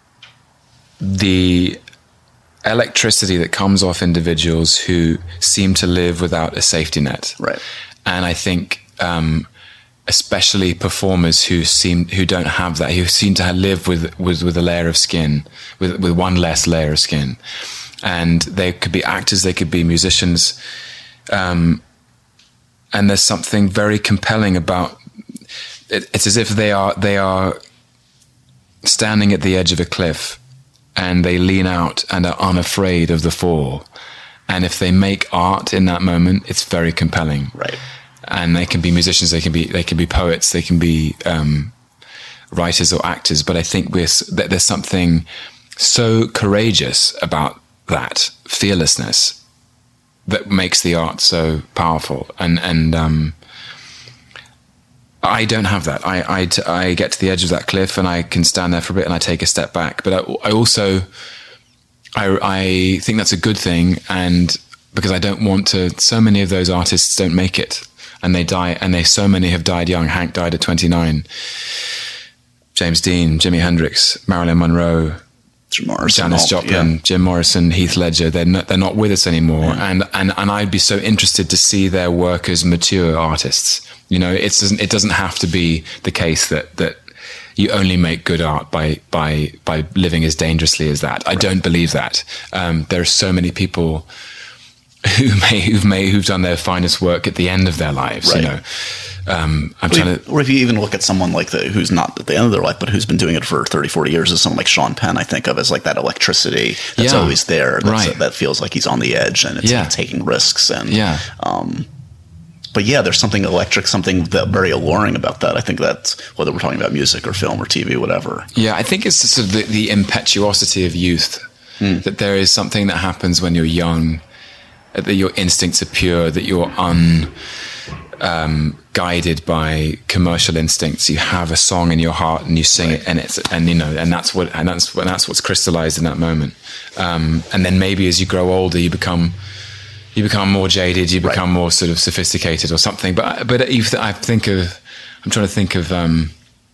Speaker 6: the electricity that comes off individuals who seem to live without a safety net.
Speaker 3: right.
Speaker 6: And I think, um, especially performers who seem who don't have that, who seem to live with with, with a layer of skin, with with one less layer of skin, and they could be actors, they could be musicians, um, and there's something very compelling about it. It's as if they are they are standing at the edge of a cliff, and they lean out and are unafraid of the fall. And if they make art in that moment, it's very compelling.
Speaker 3: Right.
Speaker 6: And they can be musicians, they can be they can be poets, they can be um, writers or actors. But I think we're, that there's something so courageous about that fearlessness that makes the art so powerful. And and um, I don't have that. I, I I get to the edge of that cliff and I can stand there for a bit and I take a step back. But I, I also I I think that's a good thing, and because I don't want to. So many of those artists don't make it. And they die, and they so many have died young. Hank died at twenty-nine. James Dean, Jimi Hendrix, Marilyn Monroe,
Speaker 3: Jim Morrison,
Speaker 6: Janis
Speaker 3: all,
Speaker 6: Joplin,
Speaker 3: yeah.
Speaker 6: Jim Morrison, Heath Ledger. They're not, they're not with us anymore, yeah. and and and I'd be so interested to see their work as mature artists. You know, it doesn't it doesn't have to be the case that that you only make good art by by by living as dangerously as that. I right. don't believe that. Um, there are so many people who may who've may who've done their finest work at the end of their lives, right. you know. Um, I'm
Speaker 3: or
Speaker 6: trying
Speaker 3: if,
Speaker 6: to,
Speaker 3: or if you even look at someone like the who's not at the end of their life, but who's been doing it for thirty, forty years, is someone like Sean Penn. I think of as like that electricity that's
Speaker 6: yeah.
Speaker 3: always there. That's,
Speaker 6: right.
Speaker 3: That feels like he's on the edge and it's
Speaker 6: yeah.
Speaker 3: like taking risks. And
Speaker 6: yeah.
Speaker 3: Um, but yeah, there's something electric, something that very alluring about that. I think that's whether we're talking about music or film or T V, whatever.
Speaker 6: Yeah, I think it's sort of the, the impetuosity of youth. Hmm. That there is something that happens when you're young. That your instincts are pure, that you're un um, guided by commercial instincts. You have a song in your heart and you sing right. it, and it's and you know, and that's what and that's and that's what's crystallized in that moment. Um, and then maybe as you grow older, you become you become more jaded, you become right. more sort of sophisticated or something. But but if I think of, I'm trying to think of. Um,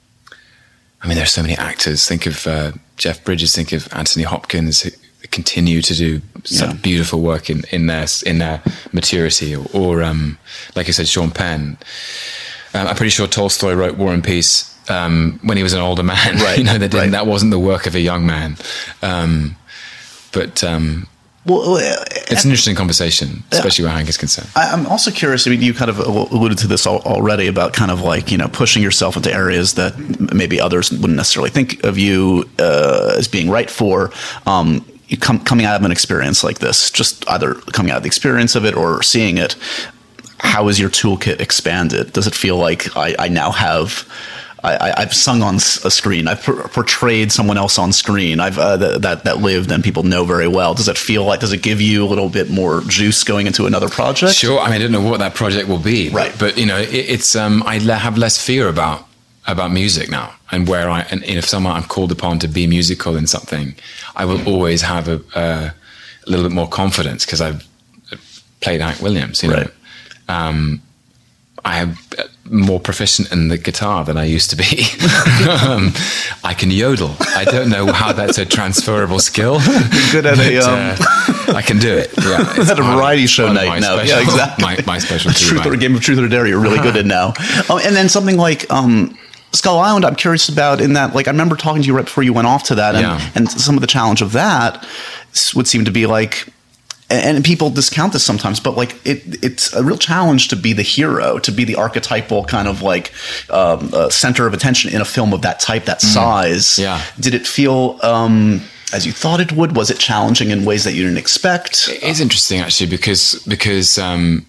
Speaker 6: I mean, there's so many actors. Think of uh, Jeff Bridges. Think of Anthony Hopkins. Who, continue to do such yeah. beautiful work in, in their in their maturity, or, or um, like I said, Sean Penn. Um, I'm pretty sure Tolstoy wrote War and Peace um, when he was an older man.
Speaker 3: Right,
Speaker 6: you know, that
Speaker 3: right.
Speaker 6: that wasn't the work of a young man. Um, but um,
Speaker 3: well,
Speaker 6: it's an interesting conversation, especially where Hank is concerned.
Speaker 3: I'm also curious. I mean, you kind of alluded to this already about kind of like, you know, pushing yourself into areas that maybe others wouldn't necessarily think of you uh, as being right for. Um, You come, coming out of an experience like this, just either coming out of the experience of it or seeing it, how is your toolkit expanded? Does it feel like I, I now have, I, I've sung on a screen, I've per- portrayed someone else on screen, I've uh, th- that that lived and people know very well. Does it feel like, does it give you a little bit more juice going into another project?
Speaker 6: Sure. I mean, I don't know what that project will be,
Speaker 3: right?
Speaker 6: But, but you know, it, it's um, I have less fear about. about music now, and where I, and if someone I'm called upon to be musical in something, I will always have a, uh, a little bit more confidence because I've played Hank Williams, you know.
Speaker 3: Right.
Speaker 6: Um, I am more proficient in the guitar than I used to be. um, I can yodel. I don't know how that's a transferable skill.
Speaker 3: You're good at
Speaker 6: but,
Speaker 3: a. Um...
Speaker 6: Uh, I can do it. Yeah,
Speaker 3: it's at a variety show night now.
Speaker 6: Special,
Speaker 3: yeah, exactly.
Speaker 6: My, my specialty.
Speaker 3: Truth or game of Truth or Dare. You're really good at now. Um, and then something like. Um, Skull Island, I'm curious about in that, like, I remember talking to you right before you went off to that, and,
Speaker 6: yeah.
Speaker 3: and some of the challenge of that would seem to be like, and people discount this sometimes, but like, it, it's a real challenge to be the hero, to be the archetypal kind of like um, uh, center of attention in a film of that type, that mm. size.
Speaker 6: Yeah.
Speaker 3: Did it feel um, as you thought it would? Was it challenging in ways that you didn't expect?
Speaker 6: It is interesting, actually, because because um,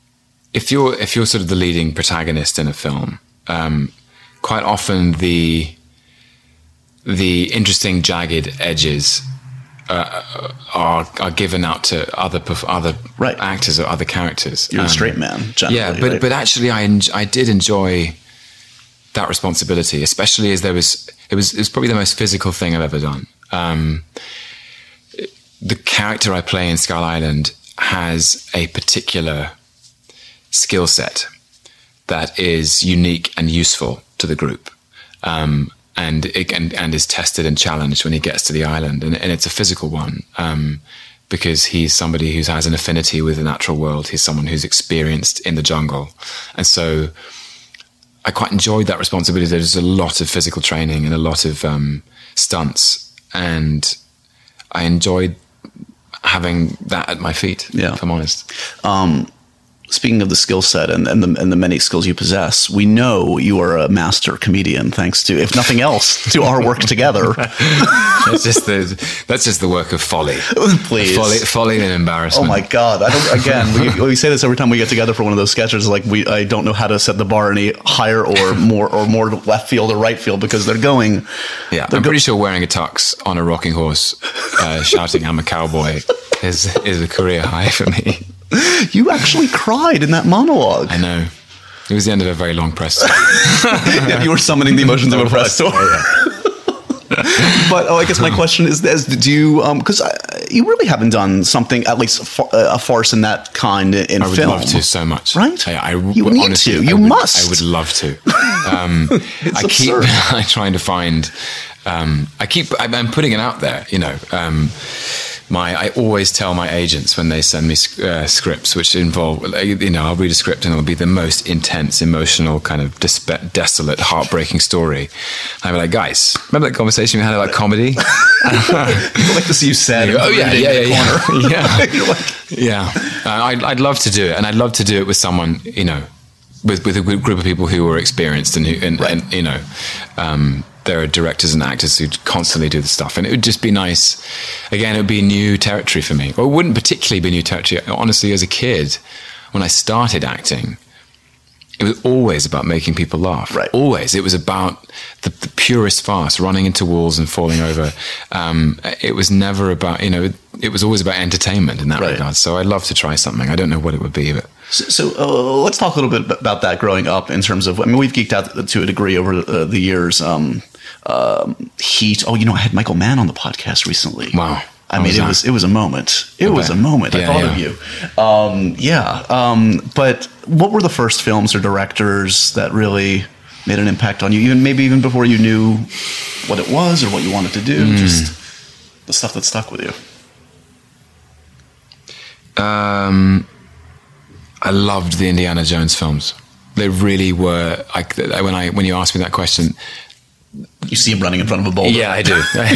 Speaker 6: if you're if you're sort of the leading protagonist in a film. Um, Quite often, the the interesting jagged edges uh, are are given out to other other
Speaker 3: right.
Speaker 6: actors or other characters.
Speaker 3: You're
Speaker 6: um,
Speaker 3: a straight man, generally.
Speaker 6: Yeah, but
Speaker 3: right?
Speaker 6: but actually, I en- I did enjoy that responsibility, especially as there was it was it was probably the most physical thing I've ever done. Um, the character I play in Skull Island has a particular skill set that is unique and useful to the group, um, and, it, and and is tested and challenged when he gets to the island, and, and it's a physical one um, because he's somebody who has an affinity with the natural world. He's someone who's experienced in the jungle, and so I quite enjoyed that responsibility. There's a lot of physical training and a lot of um, stunts, and I enjoyed. having that at my feet.
Speaker 3: Yeah.
Speaker 6: If I'm honest.
Speaker 3: Um, Speaking of the skill set and, and, the, and the many skills you possess, we know you are a master comedian, thanks to, if nothing else, to our work together.
Speaker 6: That's just the that's just the work of folly.
Speaker 3: Please.
Speaker 6: Folly, folly and embarrassment.
Speaker 3: Oh my God! I don't. Again, we, we say this every time we get together for one of those sketches. Like we, I don't know how to set the bar any higher or more or more left field or right field because they're going.
Speaker 6: Yeah,
Speaker 3: they're
Speaker 6: I'm
Speaker 3: go-
Speaker 6: pretty sure wearing a tux on a rocking horse, uh, shouting "I'm a cowboy" is is a career high for me.
Speaker 3: You actually cried in that monologue.
Speaker 6: I know. It was the end of a very long press tour.
Speaker 3: Yeah, you were summoning the emotions of a press tour. But oh, I guess my question is: is do you? Because um, you really haven't done something, at least a, far, a farce in that kind in
Speaker 6: I would
Speaker 3: film.
Speaker 6: love to so much,
Speaker 3: right?
Speaker 6: I, I
Speaker 3: you need
Speaker 6: honestly,
Speaker 3: to. You
Speaker 6: I would,
Speaker 3: must.
Speaker 6: I would love to. Um,
Speaker 3: it's
Speaker 6: I keep
Speaker 3: absurd.
Speaker 6: trying to find. Um, I keep. I'm putting it out there. You know. Um, My, I always tell my agents when they send me uh, scripts which involve, you know, I'll read a script and it'll be the most intense, emotional, kind of despe- desolate, heartbreaking story. I'm like, guys, remember that conversation we had about comedy?
Speaker 3: People like to see you sad.
Speaker 6: Oh yeah, yeah, yeah, yeah, yeah.
Speaker 3: like,
Speaker 6: yeah. Uh, I'd, I'd love to do it, and I'd love to do it with someone, you know, with with a group of people who are experienced and who, and,
Speaker 3: right.
Speaker 6: and you know. Um, There are directors and actors who constantly do the stuff, and it would just be nice. Again, it would be new territory for me. Well, it wouldn't particularly be new territory. Honestly, as a kid, when I started acting, it was always about making people laugh.
Speaker 3: Right.
Speaker 6: Always. It was about the, the purest farce, running into walls and falling over. Um, it was never about, you know, it, it was always about entertainment in that
Speaker 3: right.
Speaker 6: regard. So I'd love to try something. I don't know what it would be, but...
Speaker 3: So, so uh, let's talk a little bit about that growing up in terms of, I mean, we've geeked out to a degree over uh, the years. Um, um, Heat. Oh, you know, I had Michael Mann on the podcast recently.
Speaker 6: Wow.
Speaker 3: I mean, it was, it was a moment. It
Speaker 6: I
Speaker 3: was
Speaker 6: bet.
Speaker 3: a moment.
Speaker 6: Yeah,
Speaker 3: I thought
Speaker 6: yeah.
Speaker 3: of you. Um, yeah. Um, but what were the first films or directors that really made an impact on you? Even maybe even before you knew what it was or what you wanted to do,
Speaker 6: Mm.
Speaker 3: just the stuff that stuck with you.
Speaker 6: Um, I loved the Indiana Jones films. They really were. Like when I when you asked me that question,
Speaker 3: You see him running in front of a boulder.
Speaker 6: yeah, I do.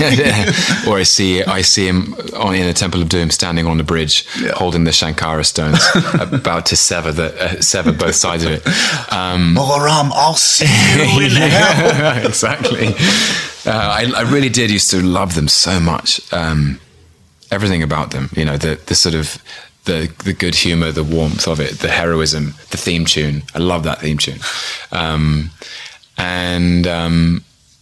Speaker 6: Or I see I see him on in the Temple of Doom, standing on the bridge,
Speaker 3: Yeah.
Speaker 6: holding the Shankara stones, about to sever the uh, sever both sides of it. Um,
Speaker 3: Balaram, I'll see you in hell.
Speaker 6: exactly. Uh, I, I really did used to love them so much. Um, everything about them, you know, the the sort of the the good humor, the warmth of it, the heroism, the theme tune. I love that theme tune. Um, and um,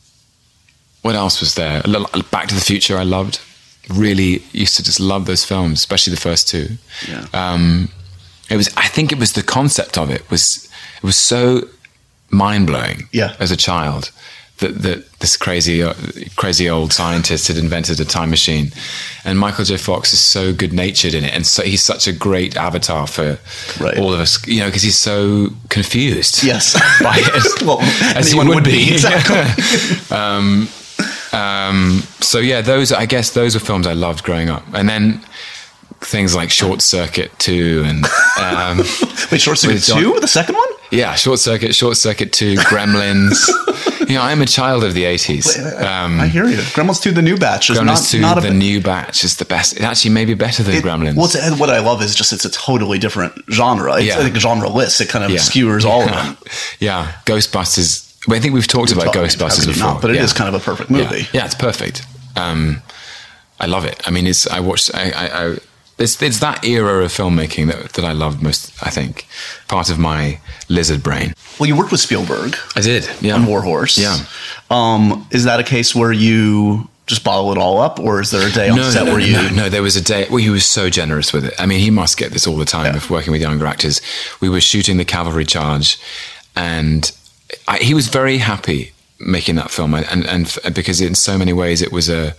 Speaker 6: what else was there? A little- Back to the Future, I loved. Really used to just love those films, especially the first two.
Speaker 3: Yeah.
Speaker 6: Um, it was. I think it was the concept of it was. It was so mind blowing.
Speaker 3: Yeah.
Speaker 6: As a child, that that this crazy uh, crazy old scientist had invented a time machine, and Michael J. Fox is so good natured in it, and so he's such a great avatar for
Speaker 3: Right.
Speaker 6: all of us. You know, because he's so confused.
Speaker 3: Yes.
Speaker 6: By it,
Speaker 3: Well,
Speaker 6: as he
Speaker 3: anyone
Speaker 6: would
Speaker 3: would be,
Speaker 6: be.
Speaker 3: exactly.
Speaker 6: um, um, so yeah, those I guess those were films I loved growing up, and then things like Short Circuit two and um,
Speaker 3: Wait, Short Circuit
Speaker 6: with John-
Speaker 3: two? The second one?
Speaker 6: yeah, Short Circuit, Short Circuit two, Gremlins. You know, I'm a child of the eighties. Um,
Speaker 3: I hear you. Gremlins two, the new batch, is
Speaker 6: Gremlins
Speaker 3: not,
Speaker 6: two,
Speaker 3: not a
Speaker 6: the new batch is the best. It actually may be better than
Speaker 3: it-
Speaker 6: Gremlins.
Speaker 3: Well, it's, what I love is just it's a totally different genre. It's
Speaker 6: Yeah.
Speaker 3: like genre-less. It kind of
Speaker 6: Yeah.
Speaker 3: skewers all of
Speaker 6: Yeah.
Speaker 3: them.
Speaker 6: Yeah, Ghostbusters. Well, I think we've talked about
Speaker 3: Talking- how
Speaker 6: Ghostbusters
Speaker 3: could you
Speaker 6: before,
Speaker 3: not? But it
Speaker 6: yeah.
Speaker 3: is kind of a perfect
Speaker 6: Yeah.
Speaker 3: movie.
Speaker 6: Yeah, it's perfect. Um, I love it. I mean, it's I watched. I, I, I it's it's that era of filmmaking that that I loved most. I think part of my lizard brain.
Speaker 3: Well, you worked with Spielberg
Speaker 6: I did. Yeah,
Speaker 3: on War Horse.
Speaker 6: Yeah.
Speaker 3: Um, is that a case where you just bottle it all up, or is there a day on
Speaker 6: No,
Speaker 3: set
Speaker 6: no,
Speaker 3: where
Speaker 6: no,
Speaker 3: you?
Speaker 6: no, no. There was a day. Well, he was so generous with it. I mean, he must get this all the time.
Speaker 3: Yeah.
Speaker 6: If working with younger actors, we were shooting the Cavalry Charge, and I, he was very happy making that film, and and f- because in so many ways it was a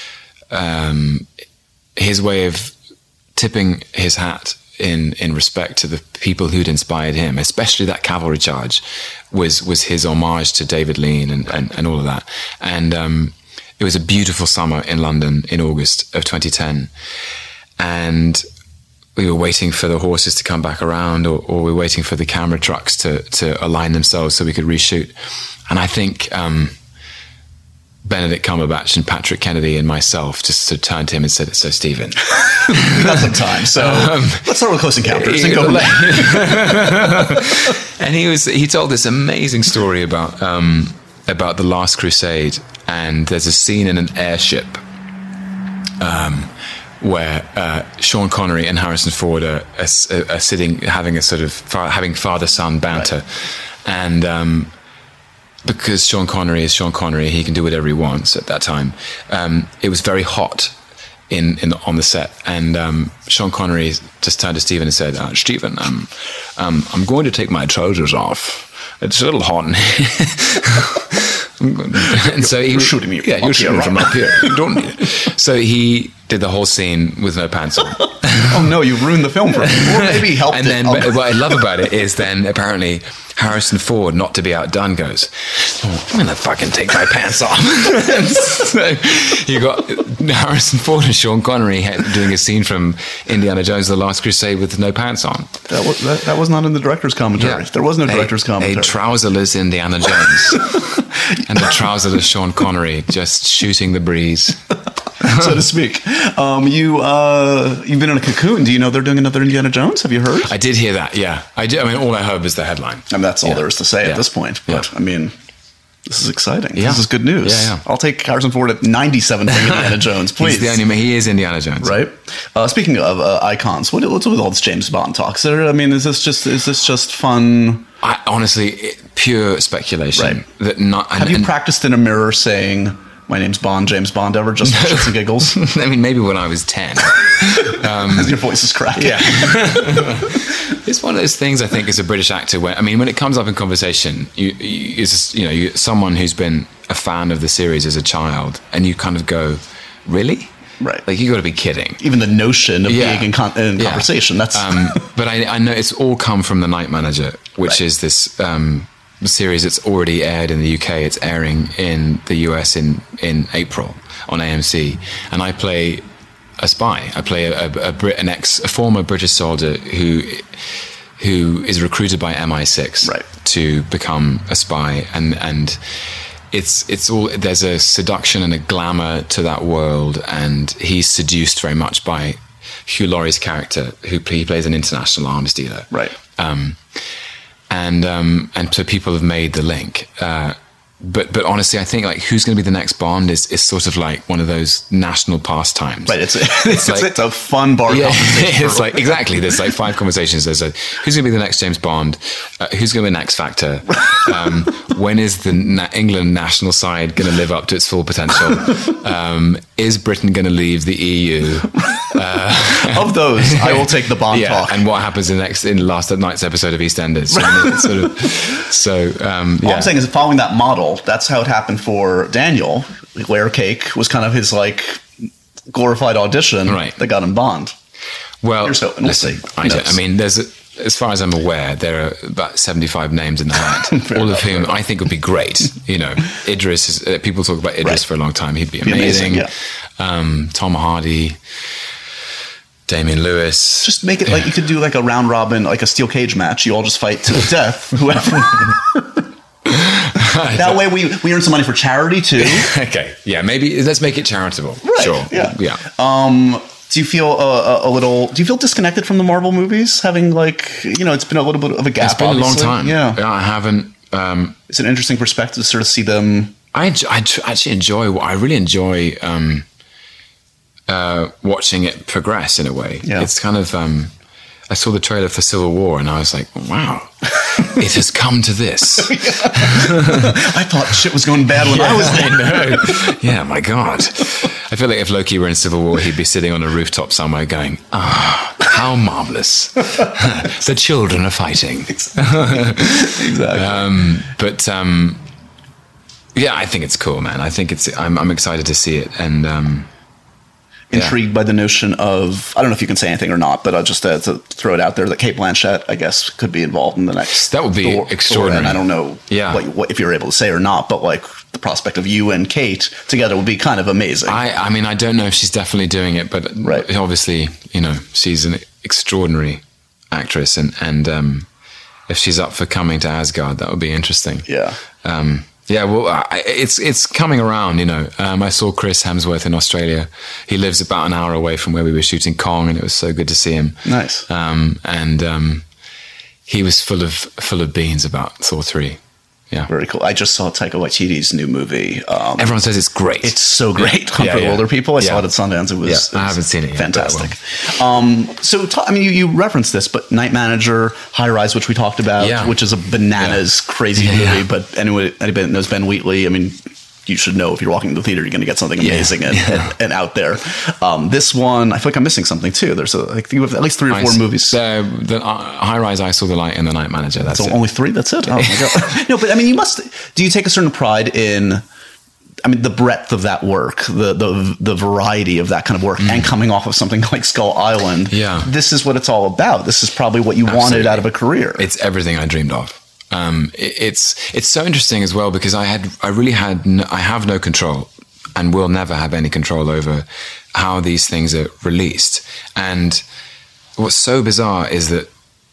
Speaker 6: um, his way of tipping his hat in in respect to the people who'd inspired him, especially that Cavalry Charge, was was his homage to David Lean and and, and all of that. And um, it was a beautiful summer in London in August of twenty ten, and we were waiting for the horses to come back around, or, or we were waiting for the camera trucks to to align themselves so we could reshoot. And I think um, Benedict Cumberbatch and Patrick Kennedy and myself just sort of turned to him and said, "So, Stephen,
Speaker 3: we got some time. So um, let's start with Close Encounters and go from there."
Speaker 6: And he was he told this amazing story about um, about the Last Crusade, and there's a scene in an airship um, where uh, Sean Connery and Harrison Ford are, are, are sitting having a sort of having father-son banter, right. and um, because Sean Connery is Sean Connery, he can do whatever he wants at that time. Um, it was very hot in, in on the set, and um, Sean Connery just turned to Stephen and said, uh, "Stephen, um, um, I'm going to take my trousers off. It's a little hot in here." And so he
Speaker 3: you're shooting me.
Speaker 6: Yeah, you're shooting
Speaker 3: here,
Speaker 6: from
Speaker 3: right?
Speaker 6: up here. You don't need it. So he did the whole scene with no pants on.
Speaker 3: Oh no, you ruined the film for me. Or maybe helped
Speaker 6: and
Speaker 3: it.
Speaker 6: then
Speaker 3: Oh.
Speaker 6: what I love about it is then apparently Harrison Ford, not to be outdone, goes, "Oh, I'm gonna fucking take my pants off." So you got Harrison Ford and Sean Connery doing a scene from Indiana Jones: The Last Crusade with no pants on.
Speaker 3: That was, that, that was not in the director's commentary.
Speaker 6: Yeah.
Speaker 3: There was no director's
Speaker 6: a,
Speaker 3: commentary.
Speaker 6: A trouserless Indiana Jones and a trouserless Sean Connery just shooting the breeze.
Speaker 3: So to speak. Um, you, uh, you've been in a cocoon. Do you know they're doing another Indiana Jones? Have you heard?
Speaker 6: I did hear that, yeah. I did. I mean, all I heard was the headline.
Speaker 3: I mean, that's all
Speaker 6: Yeah.
Speaker 3: there is to say
Speaker 6: Yeah.
Speaker 3: at this point. But,
Speaker 6: Yeah.
Speaker 3: I mean, this is exciting.
Speaker 6: Yeah.
Speaker 3: This is good news.
Speaker 6: Yeah, yeah.
Speaker 3: I'll take Harrison Ford at ninety-seven for Indiana Jones, please.
Speaker 6: He's the only, he is Indiana Jones.
Speaker 3: Right. Uh, speaking of uh, icons, what, what's with all this James Bond talk? Is there, I mean, is this just is this just fun?
Speaker 6: I, honestly, it, pure speculation.
Speaker 3: Right.
Speaker 6: That not. And,
Speaker 3: Have you
Speaker 6: and,
Speaker 3: practiced in a mirror saying, "My name's Bond, James Bond," ever, just for shits and giggles?
Speaker 6: I mean, maybe when I was ten. Um,
Speaker 3: Your voice is cracking.
Speaker 6: yeah. It's one of those things, I think, as a British actor, where, I mean, when it comes up in conversation, you, you, it's, you know, you, someone who's been a fan of the series as a child, and you kind of go, really?
Speaker 3: Right.
Speaker 6: Like, you got to be kidding.
Speaker 3: Even the notion of
Speaker 6: Yeah.
Speaker 3: being in, con- in
Speaker 6: Yeah.
Speaker 3: conversation, that's...
Speaker 6: Um, but I, I know it's all come from The Night Manager, which
Speaker 3: Right.
Speaker 6: is this um, series that's already aired in the U K. It's airing in the U S in, in April on A M C. And I play a spy. I play a, a, a Brit, an ex, a former British soldier who who is recruited by M I six
Speaker 3: Right.
Speaker 6: to become a spy, and and it's it's all there's a seduction and a glamour to that world, and he's seduced very much by Hugh Laurie's character, who he plays an international arms dealer,
Speaker 3: Right.
Speaker 6: Um, and um, and so people have made the link. Uh, But but honestly, I think like who's going to be the next Bond is, is sort of like one of those national pastimes.
Speaker 3: Right, it's it's, it's,
Speaker 6: like-
Speaker 3: it's a fun bar
Speaker 6: Yeah,
Speaker 3: conversation.
Speaker 6: it's like exactly. There's like five conversations. There's a who's going to be the next James Bond? Uh, who's going to be the X Factor? Um, when is the na- England national side going to live up to its full potential? Um, is Britain going to leave the E U? Uh,
Speaker 3: Of those, I will take the Bond
Speaker 6: yeah,
Speaker 3: talk.
Speaker 6: and what happens in next in last night's episode of EastEnders? So, I mean, it's sort of, so um,
Speaker 3: All
Speaker 6: yeah.
Speaker 3: I'm saying is following that model, that's how it happened for Daniel. Layer Cake was kind of his like glorified audition
Speaker 6: Right.
Speaker 3: that got him Bond.
Speaker 6: Well,
Speaker 3: Here's hoping. We'll
Speaker 6: listen,
Speaker 3: see.
Speaker 6: I,
Speaker 3: Who
Speaker 6: don't-
Speaker 3: knows?
Speaker 6: I mean, there's a, as far as I'm aware, there are about seventy-five names in the hat,
Speaker 3: Fair
Speaker 6: all
Speaker 3: enough,
Speaker 6: of whom I think would be great. You know, Idris. Is, uh, people talk about Idris
Speaker 3: Right.
Speaker 6: for a long time. He'd be
Speaker 3: Be
Speaker 6: amazing.
Speaker 3: amazing,
Speaker 6: um, Tom Hardy, Damian Lewis.
Speaker 3: Just make it like you could do like a round robin, like a steel cage match. You all just fight to the death. Whoever. That way, we we earn some money for charity too.
Speaker 6: Okay, yeah, maybe let's make it charitable.
Speaker 3: Right,
Speaker 6: Sure.
Speaker 3: yeah.
Speaker 6: Yeah.
Speaker 3: Um, do you feel a, a, a little? Do you feel disconnected from the Marvel movies? Having like you know, it's been a little bit of a gap.
Speaker 6: It's been
Speaker 3: obviously.
Speaker 6: a long time.
Speaker 3: Yeah.
Speaker 6: I haven't. Um,
Speaker 3: It's an interesting perspective to sort of see them.
Speaker 6: I, enj- I tr- actually enjoy. I really enjoy um, uh, watching it progress in a way.
Speaker 3: Yeah.
Speaker 6: It's kind of. Um, I saw the trailer for Civil War, and I was like, "Wow, it has come to this."
Speaker 3: I thought shit was going bad when I was there.
Speaker 6: I know. Yeah, my God. I feel like if Loki were in Civil War, he'd be sitting on a rooftop somewhere, going, "Ah, how marvelous! The children are fighting."
Speaker 3: Exactly.
Speaker 6: Um, but um, yeah, I think it's cool, man. I think it's. I'm, I'm excited to see it, and um,
Speaker 3: Intrigued by the notion of I don't know if you can say anything or not, but uh, just to, to throw it out there that Kate Blanchett, I guess, could be involved in the next.
Speaker 6: That would be
Speaker 3: Thor-
Speaker 6: extraordinary.
Speaker 3: Thor, and I don't know,
Speaker 6: Yeah.
Speaker 3: what, what if you're able to say or not, but like the prospect of you and Kate together would be kind of amazing.
Speaker 6: I, I mean, I don't know if she's definitely doing it, but
Speaker 3: Right.
Speaker 6: obviously, you know, she's an extraordinary actress, and and um, if she's up for coming to Asgard, that would be interesting.
Speaker 3: yeah.
Speaker 6: Um, Yeah, well, I, it's it's coming around, you know. Um, I saw Chris Hemsworth in Australia. He lives about an hour away from where we were shooting Kong, and it was so good to see him.
Speaker 3: Nice.
Speaker 6: Um, and um, he was full of full of beans about Thor three. Yeah,
Speaker 3: very cool. I just saw Taika Waititi's new movie. Um,
Speaker 6: Everyone says it's great.
Speaker 3: It's so great.
Speaker 6: Yeah.
Speaker 3: Hunt
Speaker 6: yeah,
Speaker 3: for
Speaker 6: yeah.
Speaker 3: Older People. I
Speaker 6: yeah.
Speaker 3: saw it at Sundance. It was.
Speaker 6: Yeah.
Speaker 3: It was
Speaker 6: I haven't seen it yet.
Speaker 3: Fantastic. Um, so, ta- I mean, you, you referenced this, but Night Manager, High Rise, which we talked about,
Speaker 6: Yeah.
Speaker 3: which is a bananas
Speaker 6: Yeah.
Speaker 3: crazy
Speaker 6: Yeah,
Speaker 3: movie.
Speaker 6: yeah.
Speaker 3: But anyway, anybody that knows Ben Wheatley, I mean, you should know if you're walking to the theater, you're going to get something amazing
Speaker 6: Yeah.
Speaker 3: and,
Speaker 6: Yeah.
Speaker 3: and, and out there. Um, this one, I feel like I'm missing something too. There's a, like, you have at least three or
Speaker 6: I
Speaker 3: four
Speaker 6: s-
Speaker 3: movies.
Speaker 6: The, the uh, High Rise, I Saw the Light, and The Night Manager. That's
Speaker 3: So
Speaker 6: it.
Speaker 3: only three? That's it? Oh, my God. No, but I mean, you must. Do you take a certain pride in, I mean, the breadth of that work, the the the variety of that kind of work, and coming off of something like Skull Island?
Speaker 6: Yeah.
Speaker 3: This is what it's all about. This is probably what you wanted
Speaker 6: Absolutely.
Speaker 3: out of a career.
Speaker 6: It's everything I dreamed of. Um, it, it's it's so interesting as well because I had I really had no, I have no control and will never have any control over how these things are released. And what's so bizarre is that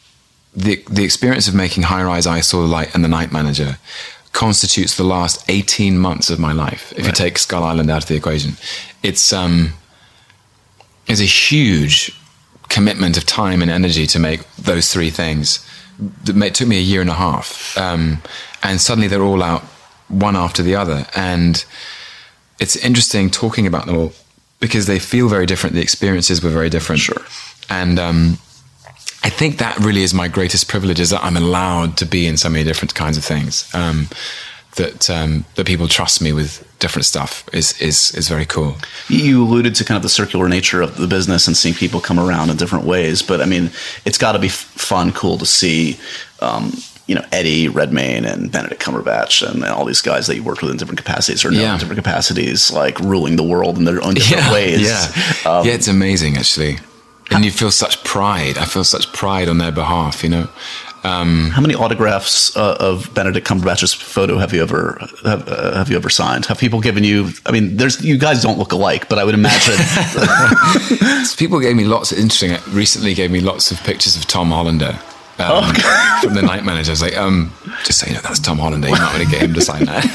Speaker 6: the the experience of making High Rise, I Saw the Light, and The Night Manager constitutes the last eighteen months of my life. If
Speaker 3: Right.
Speaker 6: you take Skull Island out of the equation, it's um, it's a huge commitment of time and energy to make those three things. It took me a year and a half, um, and suddenly they're all out one after the other. And it's interesting talking about them all because they feel very different. The experiences were very different.
Speaker 3: Sure.
Speaker 6: And um, I think that really is my greatest privilege, is that I'm allowed to be in so many different kinds of things. Um, that um, that people trust me with different stuff is is is very cool.
Speaker 3: You alluded to kind of the circular nature of the business and seeing people come around in different ways. But I mean, it's got to be f- fun, cool to see, um, you know, Eddie Redmayne and Benedict Cumberbatch and all these guys that you worked with in different capacities or know
Speaker 6: Yeah.
Speaker 3: in different capacities, like ruling the world in their own different
Speaker 6: Yeah,
Speaker 3: ways.
Speaker 6: yeah,
Speaker 3: Um,
Speaker 6: yeah. It's amazing, actually, and you feel such pride. I feel such pride on their behalf. You know. Um,
Speaker 3: How many autographs uh, of Benedict Cumberbatch's photo have you ever have, uh, have you ever signed? Have people given you? I mean, there's you guys don't look alike, but I would imagine
Speaker 6: people gave me lots of interesting. Recently, gave me lots of pictures of Tom Hollander. Um,
Speaker 3: Oh,
Speaker 6: from The Night Manager. I was like, um, just so you know, that's Tom Hollander. You might want to get him to sign that.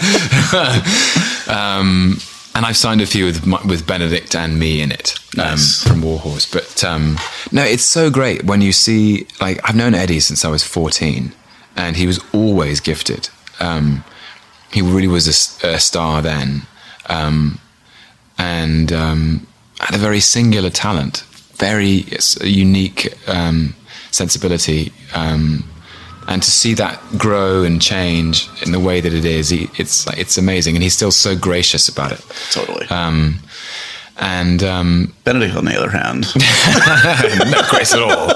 Speaker 6: um, and I've signed a few with my, with Benedict and me in it um,
Speaker 3: Nice.
Speaker 6: from Warhorse. But um, no, it's so great when you see. Like, I've known Eddie since I was fourteen, and he was always gifted. Um, he really was a, s- a star then, um, and um, had a very singular talent, very it's a unique um, sensibility. Um, and to see that grow and change in the way that it is, he, it's like, it's amazing, and he's still so gracious about it.
Speaker 3: totally.
Speaker 6: Um, and um,
Speaker 3: Benedict, on the other hand,
Speaker 6: not grace at all.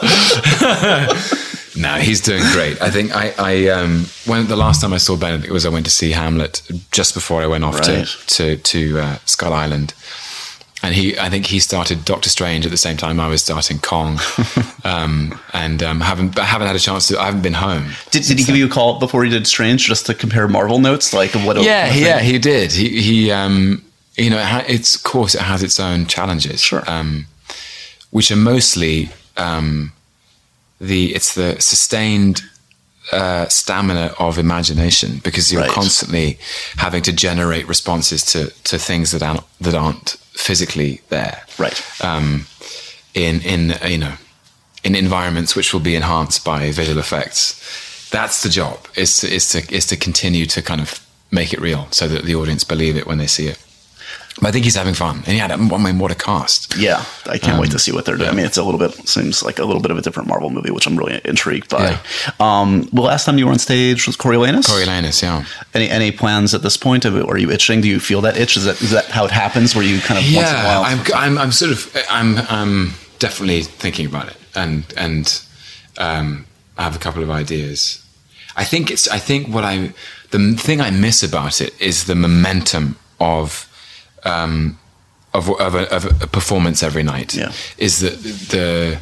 Speaker 6: No, he's doing great. I think I, I um, when the last time I saw Benedict was I went to see Hamlet just before I went off
Speaker 3: Right.
Speaker 6: to to, to uh, Skull Island. And he, I think he started Doctor Strange at the same time I was starting Kong, um, and um, haven't haven't had a chance to. I haven't been home.
Speaker 3: did, did he give you a call before he did Strange just to compare Marvel notes? Like what? a-
Speaker 6: Yeah,
Speaker 3: what a
Speaker 6: yeah,
Speaker 3: thing?
Speaker 6: he did. He, he, um, you know, it ha- it's of course it has its own challenges,
Speaker 3: Sure.
Speaker 6: um, which are mostly um, the it's the sustained uh, stamina of imagination, because you're
Speaker 3: Right.
Speaker 6: constantly having to generate responses to to things that aren't that aren't physically there,
Speaker 3: Right.
Speaker 6: um, in in uh, you know in environments which will be enhanced by visual effects. That's the job, is to, is to is to continue to kind of make it real so that the audience believe it when they see it. But I think he's having fun, and he had, I mean, what a cast!
Speaker 3: Yeah, I can't
Speaker 6: Um,
Speaker 3: wait to see what they're doing.
Speaker 6: yeah.
Speaker 3: I mean, it's a little bit seems like a little bit of a different Marvel movie, which I'm really intrigued by.
Speaker 6: Yeah.
Speaker 3: Um, well, last time you were on stage was Coriolanus.
Speaker 6: Coriolanus, yeah,
Speaker 3: Any any plans at this point? Are you itching? Do you feel that itch? Is that is that how it happens? Where you kind of once in a
Speaker 6: yeah.
Speaker 3: while?
Speaker 6: I'm, I'm I'm sort of I'm I'm definitely thinking about it, and and um, I have a couple of ideas. I think it's I think what I the thing I miss about it is the momentum of. Um, Of, of, a, of a performance every night,
Speaker 3: Yeah.
Speaker 6: is that the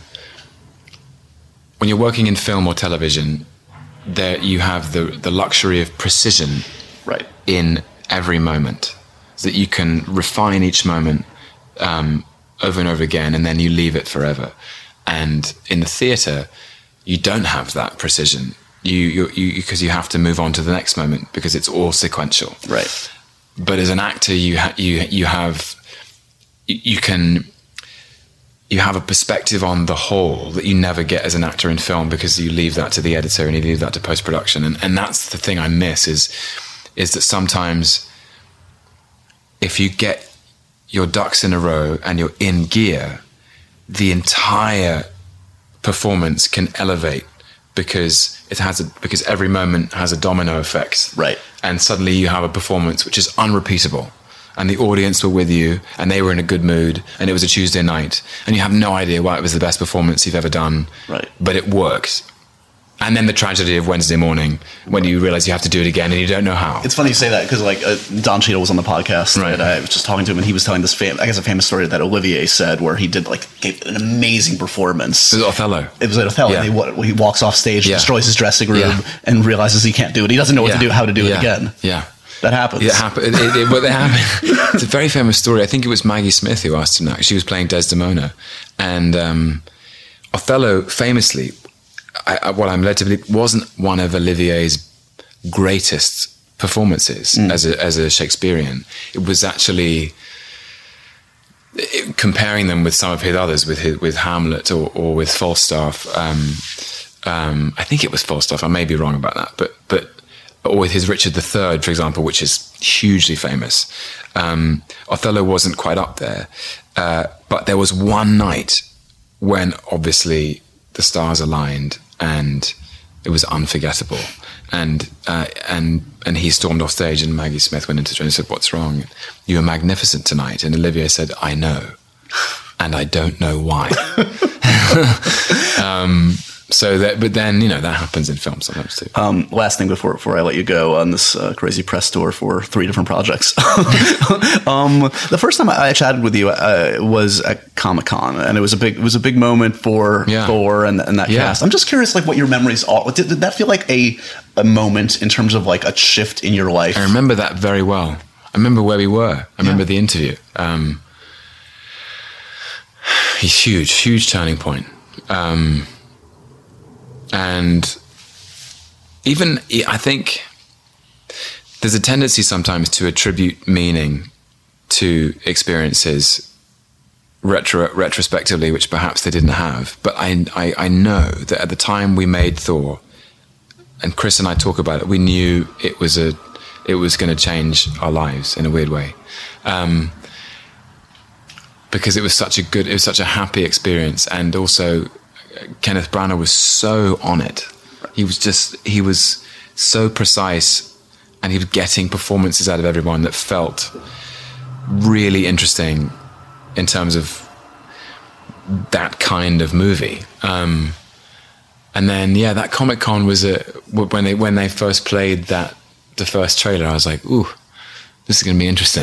Speaker 6: when you're working in film or television, there you have the the luxury of precision
Speaker 3: right.
Speaker 6: in every moment, so that you can refine each moment um, over and over again, and then you leave it forever. And in the theatre, you don't have that precision. you you you because you have to move on to the next moment because it's all sequential.
Speaker 3: Right.
Speaker 6: But as an actor, you ha- you you have you can you have a perspective on the whole that you never get as an actor in film because you leave that to the editor and you leave that to post production, and and that's the thing I miss is is that sometimes if you get your ducks in a row and you're in gear, the entire performance can elevate because it has a, because every moment has a domino effect.
Speaker 3: Right.
Speaker 6: And suddenly you have a performance which is unrepeatable. And the audience were with you and they were in a good mood and it was a Tuesday night and you have no idea why it was the best performance you've ever done.
Speaker 3: Right.
Speaker 6: But it worked. And then the tragedy of Wednesday morning when you realize you have to do it again and you don't know how.
Speaker 3: It's funny you say that because like uh, Don Cheadle was on the podcast
Speaker 6: Right.
Speaker 3: and I was just talking to him and he was telling this fam- I guess a famous story that Olivier said where he did like gave an amazing performance.
Speaker 6: It was Othello.
Speaker 3: It was at Othello.
Speaker 6: Yeah.
Speaker 3: And he, wa- he walks off stage,
Speaker 6: Yeah.
Speaker 3: destroys his dressing room,
Speaker 6: Yeah.
Speaker 3: and realizes he can't do it. He doesn't know what
Speaker 6: Yeah.
Speaker 3: to do, how to do
Speaker 6: yeah.
Speaker 3: it again.
Speaker 6: Yeah.
Speaker 3: That happens.
Speaker 6: It happened. It, it, it, well, it happened. It's a very famous story. I think it was Maggie Smith who asked him that. She was playing Desdemona. And um, Othello famously, I, I, what I'm led to believe, wasn't one of Olivier's greatest performances mm. as a as a Shakespearean. It was actually it, comparing them with some of his others, with his, with Hamlet or, or with Falstaff. Um, um, I think it was Falstaff. I may be wrong about that, but but or with his Richard the Third, for example, which is hugely famous. Um, Othello wasn't quite up there, uh, but there was one night when obviously the stars aligned and it was unforgettable. And uh, and and he stormed off stage and Maggie Smith went into the room and said, "What's wrong? You were magnificent tonight." And Olivier said, "I know, and I don't know why." um, so that, but then, you know, that happens in film sometimes too.
Speaker 3: Um, last thing before before I let you go on this uh, crazy press tour for three different projects. um, the first time I, I chatted with you uh, was at Comic-Con, and it was a big it was a big moment for
Speaker 6: Yeah.
Speaker 3: Thor and, and that
Speaker 6: Yeah.
Speaker 3: cast. I'm just curious, like, what your memories are. Did, did that feel like a a moment in terms of like a shift in your life?
Speaker 6: I remember that very well. I remember where we were. I remember the interview. Um, he's huge, huge turning point. Um, and even, I think there's a tendency sometimes to attribute meaning to experiences retro, retrospectively, which perhaps they didn't have. But I, I, I know that at the time we made Thor, and Chris and I talk about it, we knew it was a, it was going to change our lives in a weird way, um, because it was such a good, it was such a happy experience, and also Kenneth Branagh was so on it. He was just, he was so precise, and he was getting performances out of everyone that felt really interesting in terms of that kind of movie. Um, And then, yeah, that Comic-Con was a, when they when they first played that, the first trailer, I was like, ooh, this is going to be interesting.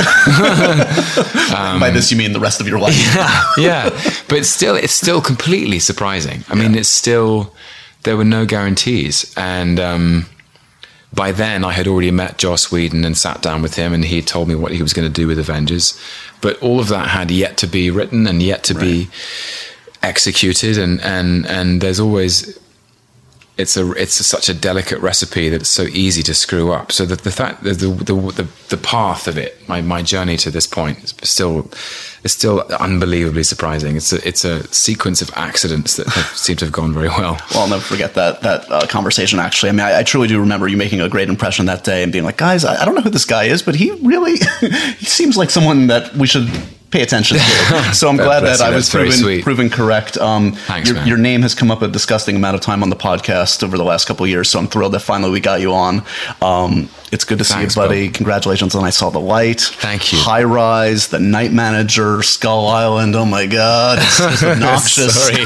Speaker 3: um, By this, you mean the rest of your life?
Speaker 6: Yeah, yeah. But it's still, it's still completely surprising. I mean, yeah. it's still, there were no guarantees. And um, by then, I had already met Joss Whedon and sat down with him, and he told me what he was going to do with Avengers. But all of that had yet to be written and yet to right. be executed. And, and, and there's always... It's a it's a, such a delicate recipe that it's so easy to screw up. So that the fact that the the, the the path of it, my my journey to this point, is still is still unbelievably surprising. It's a it's a sequence of accidents that have, seem to have gone very well.
Speaker 3: Well, I'll never forget that that uh, conversation. Actually, I mean, I, I truly do remember you making a great impression that day and being like, "Guys, I, I don't know who this guy is, but he really he seems like someone that we should pay attention to." So I'm glad that I was proven, proven correct. Um,
Speaker 6: Thanks,
Speaker 3: your,
Speaker 6: man.
Speaker 3: your name has come up a disgusting amount of time on the podcast over the last couple of years, so I'm thrilled that finally we got you on. Um, it's good to
Speaker 6: Thanks,
Speaker 3: see you, buddy.
Speaker 6: Bill.
Speaker 3: Congratulations on I Saw the Light.
Speaker 6: Thank you.
Speaker 3: High Rise, The Night Manager, Skull Island. Oh my God, it's, it's obnoxious.
Speaker 6: Sorry.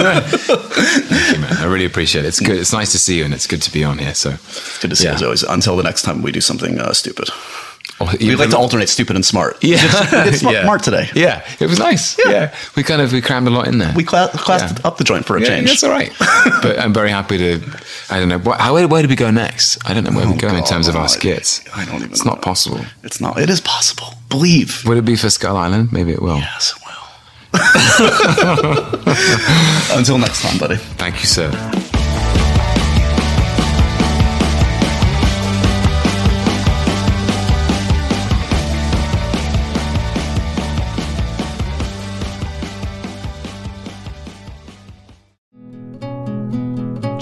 Speaker 6: Thank you, man. I really appreciate it. It's good. It's nice to see you, and it's good to be on here. So
Speaker 3: it's good to see
Speaker 6: yeah.
Speaker 3: you as always. Until the next time we do something uh, stupid.
Speaker 6: Oh,
Speaker 3: we like to alternate stupid and smart.
Speaker 6: Yeah,
Speaker 3: it's smart,
Speaker 6: yeah.
Speaker 3: smart today.
Speaker 6: Yeah, it was nice. Yeah, yeah. we kind of we crammed a lot in there.
Speaker 3: We cla- classed
Speaker 6: yeah.
Speaker 3: up the joint for a
Speaker 6: yeah,
Speaker 3: change.
Speaker 6: That's all right. But I'm very happy to. I don't know. What, how, where, where do we go next? I don't know where
Speaker 3: oh,
Speaker 6: we go
Speaker 3: God,
Speaker 6: in terms of our
Speaker 3: I,
Speaker 6: skits.
Speaker 3: I don't even.
Speaker 6: It's
Speaker 3: know.
Speaker 6: not possible.
Speaker 3: It's not. It is possible. Believe.
Speaker 6: Would it be for Skull Island? Maybe it will.
Speaker 3: Yes, it will. Until next time, buddy.
Speaker 6: Thank you, sir.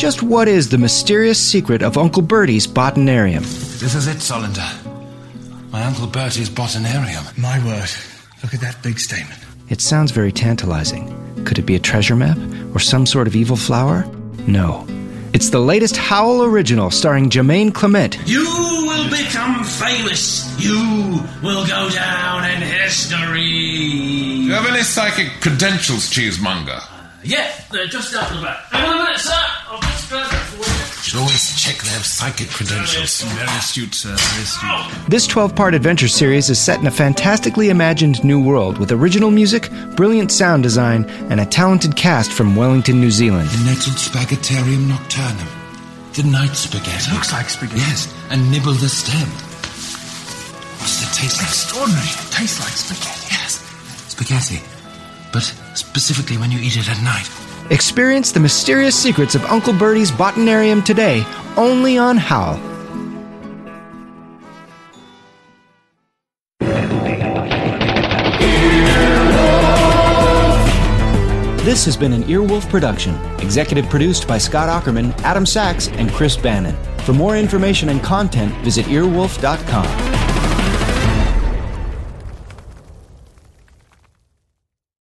Speaker 7: just what is the mysterious secret of Uncle Bertie's botanarium?
Speaker 8: This is it, Solander. My Uncle Bertie's botanarium.
Speaker 9: My word. Look at that big statement.
Speaker 7: It sounds very tantalizing. Could it be a treasure map? Or some sort of evil flower? No. It's the latest Howl original starring Jermaine Clement.
Speaker 10: You will become famous. You will go down in history.
Speaker 11: Do you have any psychic credentials, cheesemonger?
Speaker 10: Uh, yeah, they're just out the back. Hang on a minute, sir. I'll just grab it for you.
Speaker 8: Should always check their psychic credentials.
Speaker 9: Very astute, sir. Very astute.
Speaker 7: This twelve-part adventure series is set in a fantastically imagined new world with original music, brilliant sound design, and a talented cast from Wellington, New Zealand.
Speaker 8: The nettled Spaghetarium nocturnum. The night spaghetti.
Speaker 9: It looks like spaghetti.
Speaker 8: Yes, and nibble the stem. What's it taste like?
Speaker 9: Extraordinary. It tastes like spaghetti.
Speaker 8: Yes, spaghetti. But specifically when you eat it at night.
Speaker 7: Experience the mysterious secrets of Uncle Bertie's botanarium today, only on Howl. This has been an Earwolf production, executive produced by Scott Ackerman, Adam Sachs, and Chris Bannon. For more information and content, visit earwolf dot com.